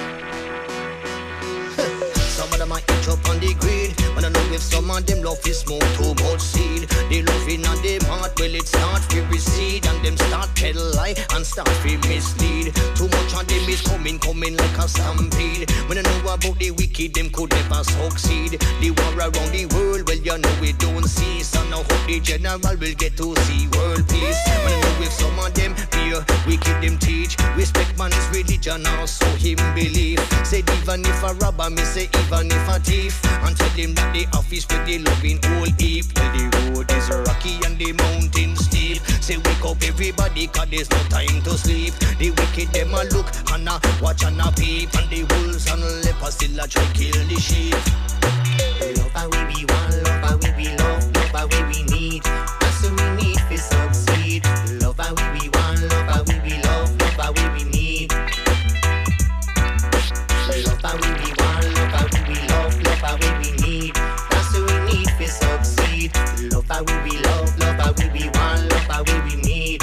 Some of them might itch up on the grid. When I know if some of them love is smoke too much seed. They love in on them heart, well it start to recede. And them start tell lie and start to mislead. Too much on them is coming, coming like a stampede. When I know about the wicked, them could never succeed. The war around the world, well you know we don't see. So now hope the general will get to see world peace. When I know if some of them fear, wicked them teach. Respect man's religion, also him believe. Said even if a robber, me say even if a thief. And tell him that the office with the loving whole heap. Well the road is rocky and the mountain steep. Say wake up everybody cause there's no time to sleep. The wicked them a look and a watch and a peep. And the wolves and lepers still a try kill the sheep. Love how we be want, love how we be love, love how we we need. That's what we need to succeed. Love how we be want, love how we be love, love how we we need. Love how we be want, love how we be love, love how we we need. That's what we need to succeed. Love how we be love, love how we be want, love how we we need.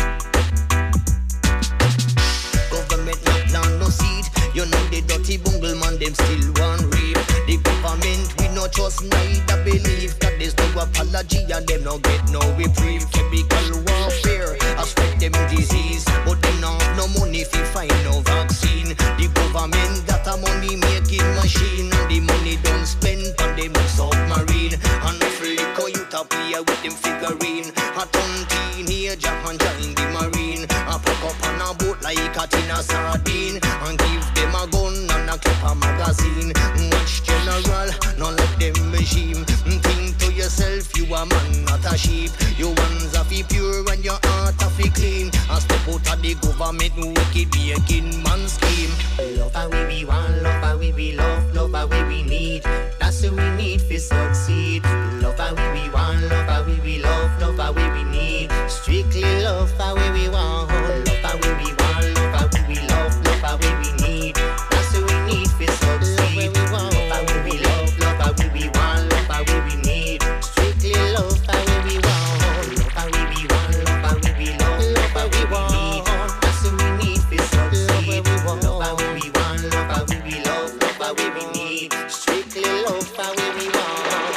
Government no plan, no seed. You know the dirty bungle man, them still want reap. The government we no trust, neither believe. That there's no apology and them no get no reprieve. Chemical warfare, I spread them disease. But them no have no money if you find no vaccine. The government got a money making machine. And the money don't spend on them submarine. And if liquor you to play with them figurine. A ton teenager and join the marine. I pack up on a boat like a tin of sardine. And give them a gun and a clip a magazine. Watch general, not let them regime. Think to yourself, you a man, not a sheep. Your ones are fi pure and your heart are fi clean. And step out of the government wicked making man scheme. Love how we be want, love how we be love, love how we we need. That's what we need to succeed. Love how we be want, love how we be love, love how we we need. Strictly love how we we want, love how we be want, love how we be love, love how we we need. That's what we need to succeed. Love how we be love, love how we be want, love how we we need. Strictly love how we be want, love how we be want, love how we be love, love how we we need. That's what we need to succeed. Love how we be want, love how we be love, love how we we need. Strictly love how we be want.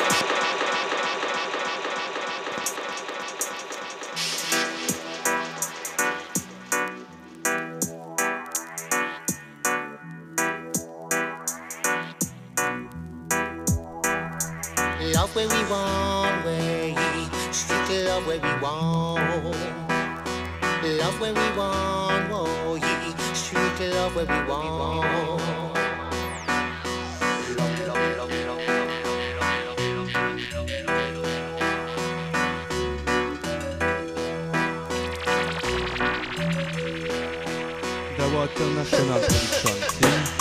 Love where we want, way. Street love where we want. Love where we want, whoa, yeah. Street love where we want. Love, love, love, love, Dawa International Production, see?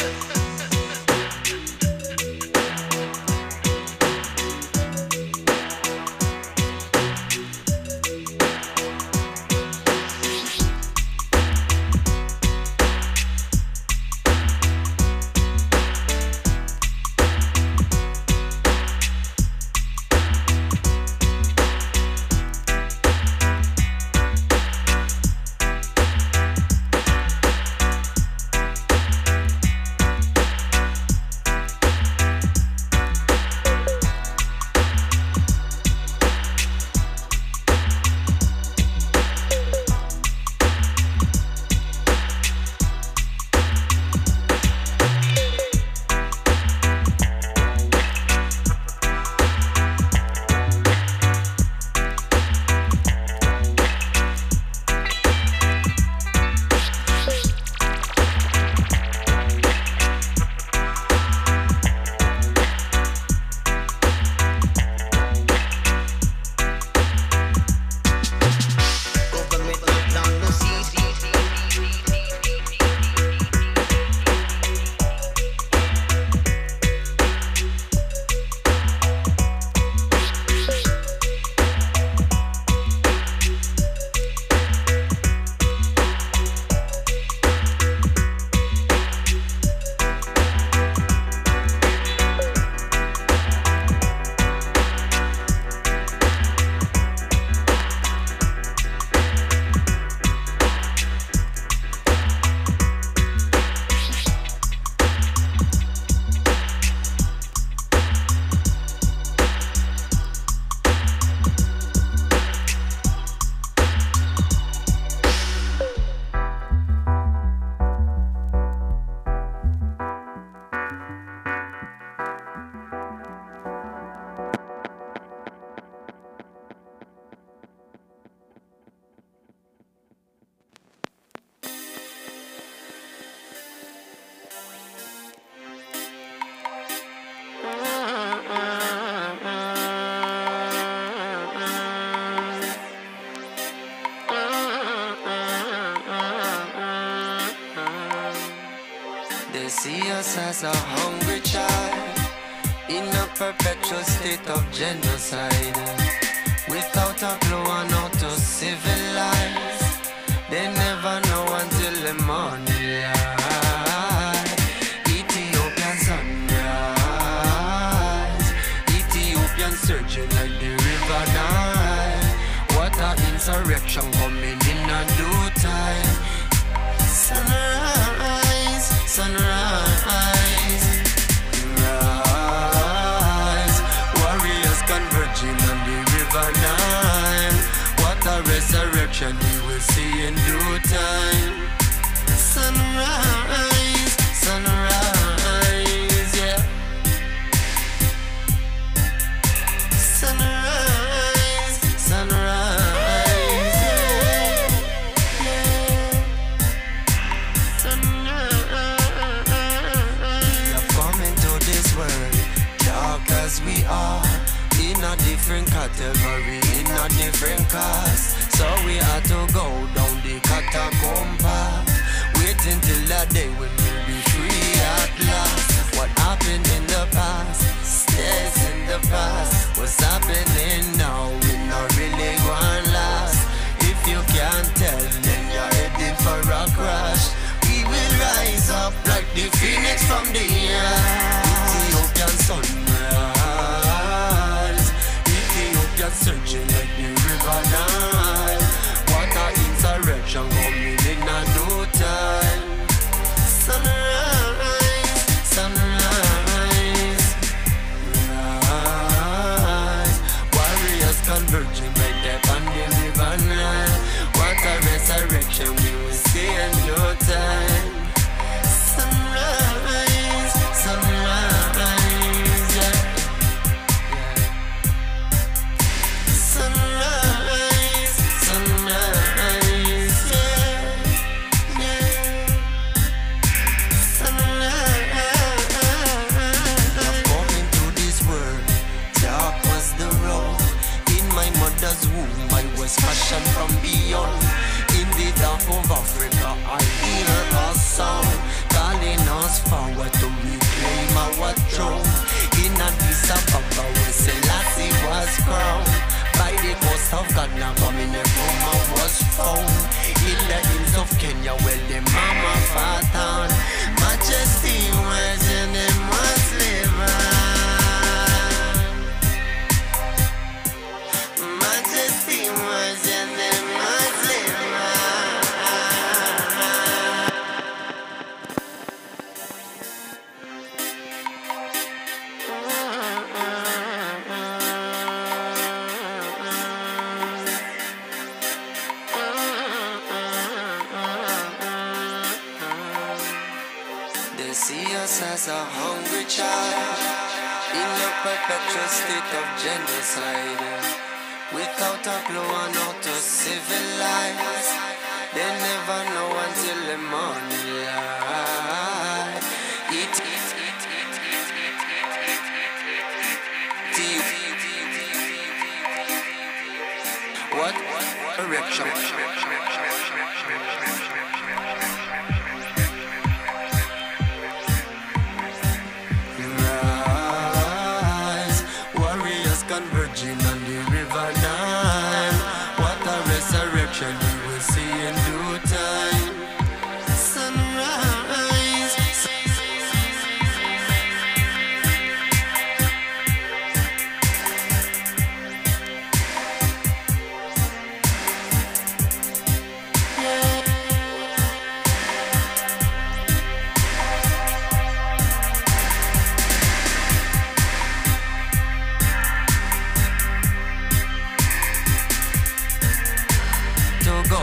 see us as a hungry child in a perpetual state of genocide. Without a clue on how to civilize, they never know until the morning light. Ethiopian sunrise, Ethiopian surging like the river Nile. What a insurrection coming in a due time. Sunrise, sunrise, rise. Warriors converging on the river Nile. What a resurrection we will see in due time. Sunrise, sunrise, yeah. Sunrise, sunrise, yeah, yeah. Sunrise. We have come into this world, dark as we are, in a different category, in a different class. So we had to go down the catacomb path, waiting till that day when we'll be free at last. What happened in the past stays in the past. What's happening now we not really gonna last. If you can't tell, then you're heading for a crash. We will rise up like the phoenix from the air. Ethiopian sunrise, Ethiopian surging like the river Nile. What a insurrection coming in a no time. Sunrise, sunrise, rise. Warriors converging right there on the river Nile. What a resurrection we will see in no time. Sunrise, sunrise, yeah. Sunrise, sunrise, yeah, yeah. Sunrise. I've come into this world, dark was the road. In my mother's womb I was fashioned from beyond. In the dark of Africa I hear a song calling us forward to reclaim our throne. In Addis Ababa where Selassie was crowned, by the coast of Ghana coming from I was found. In the hills of Kenya where the mama fought on. Majesty was in the Muslim. Majesty was in the Muslim. They see us as a hungry child in a perpetual state of genocide. Without a clue on how to civilize, they never know until the morning light. Eat, eat, eat, eat, eat, eat, eat. What? Erection. Rise, warriors converging on the river Nile. What a resurrection we will see in due time. Sunrise, to go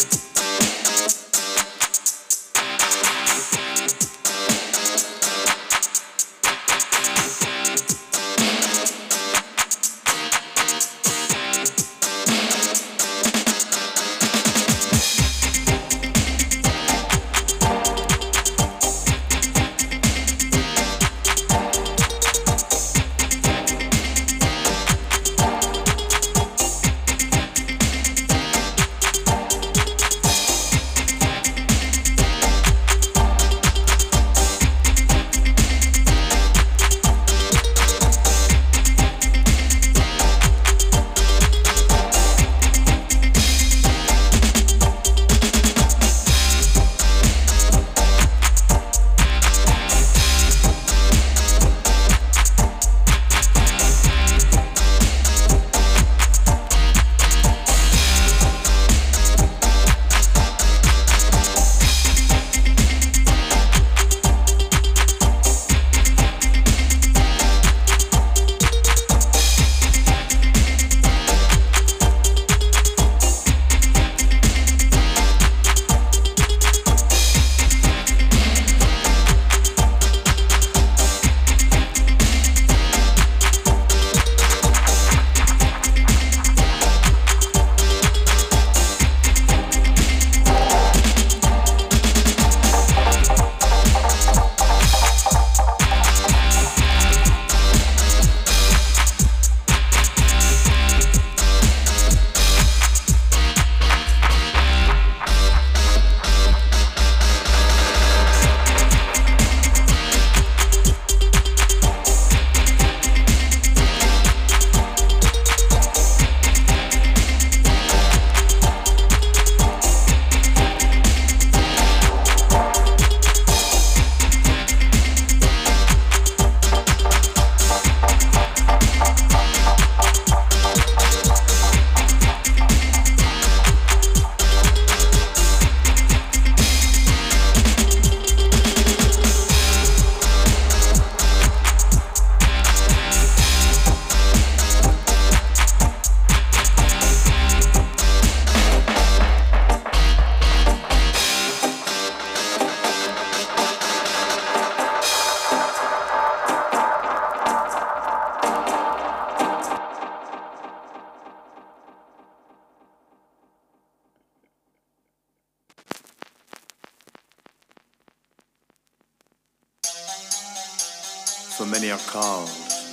For many are called,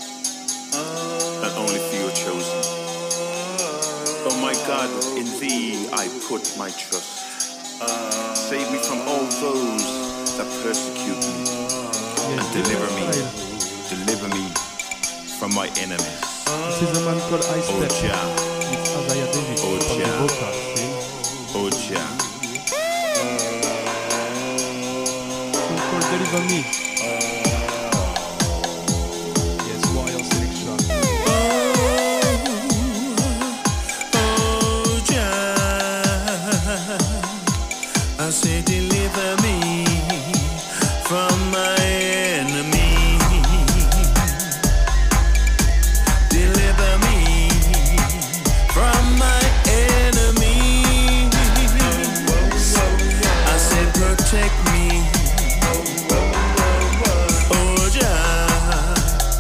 and only few are chosen. Oh my God, in thee I put my trust. Save me from all those that persecute me, and deliver me, deliver me from my enemies. This is a man called Ice Oh Jah, It's Isaiah David oh on the Jah, vocal, see? oh Jah. It's called Deliver Me. Yes, Warrior Selection. Oh Jah, I say deliver me from my enemy. Deliver me from my enemy. I say protect me. Oh Jah,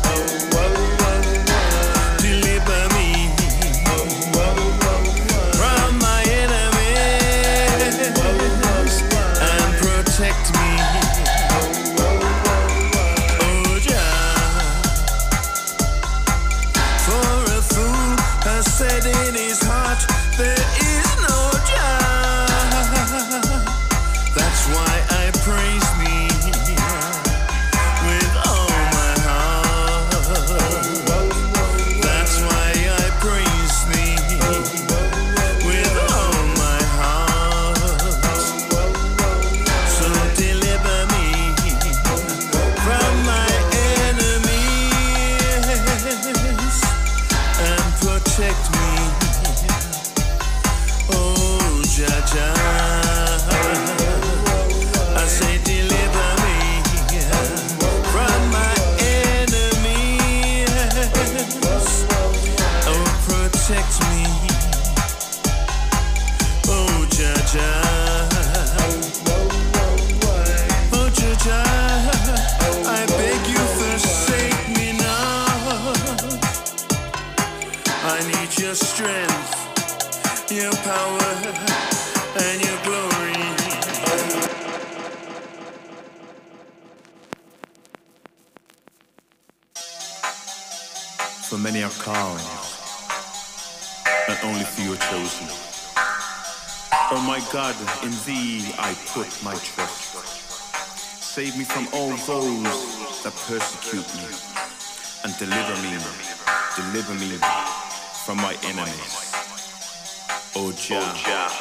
deliver me from my enemies and protect me. Oh Jah, for a fool has said in his heart there is no Jah. That's why I praise me with all my heart. That's why I praise me with all my heart. So deliver For many are called, and only few are chosen. Oh my God, in thee I put my trust. Save me from all those that persecute me, and deliver me, deliver me from my enemies. Oh Jah. Oh, Jah.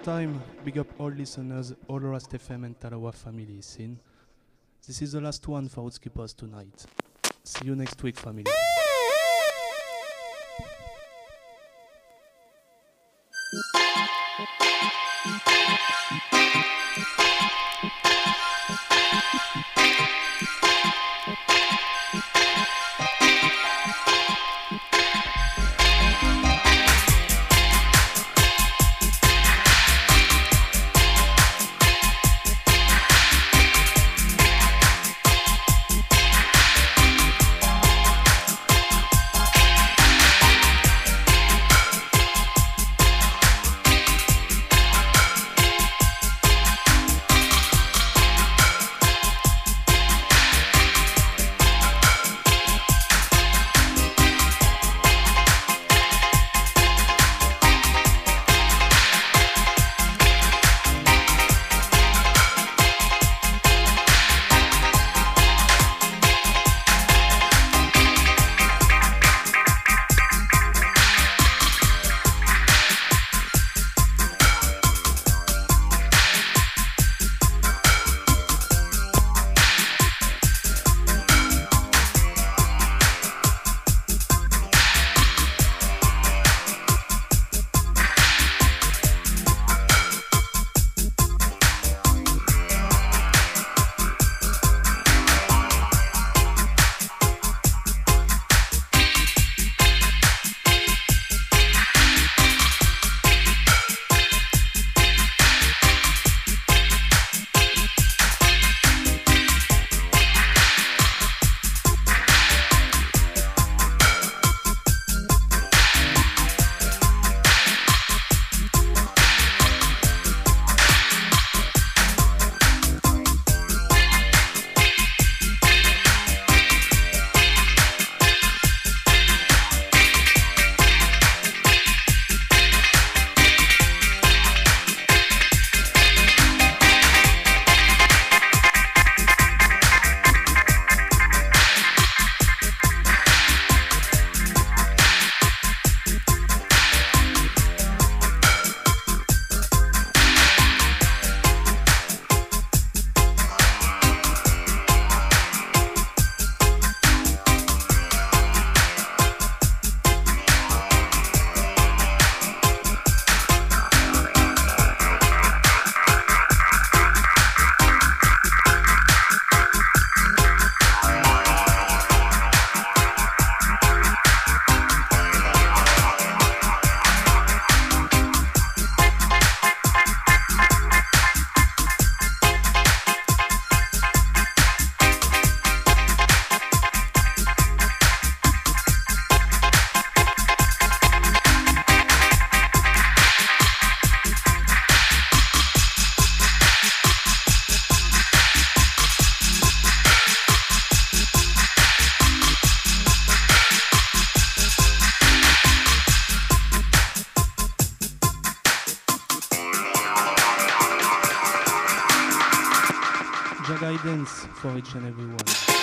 time, big up all listeners, all Rast F M and Talawa family scene. This is the last one for Outskippers tonight. See you next week, family. Guidance for each and every one.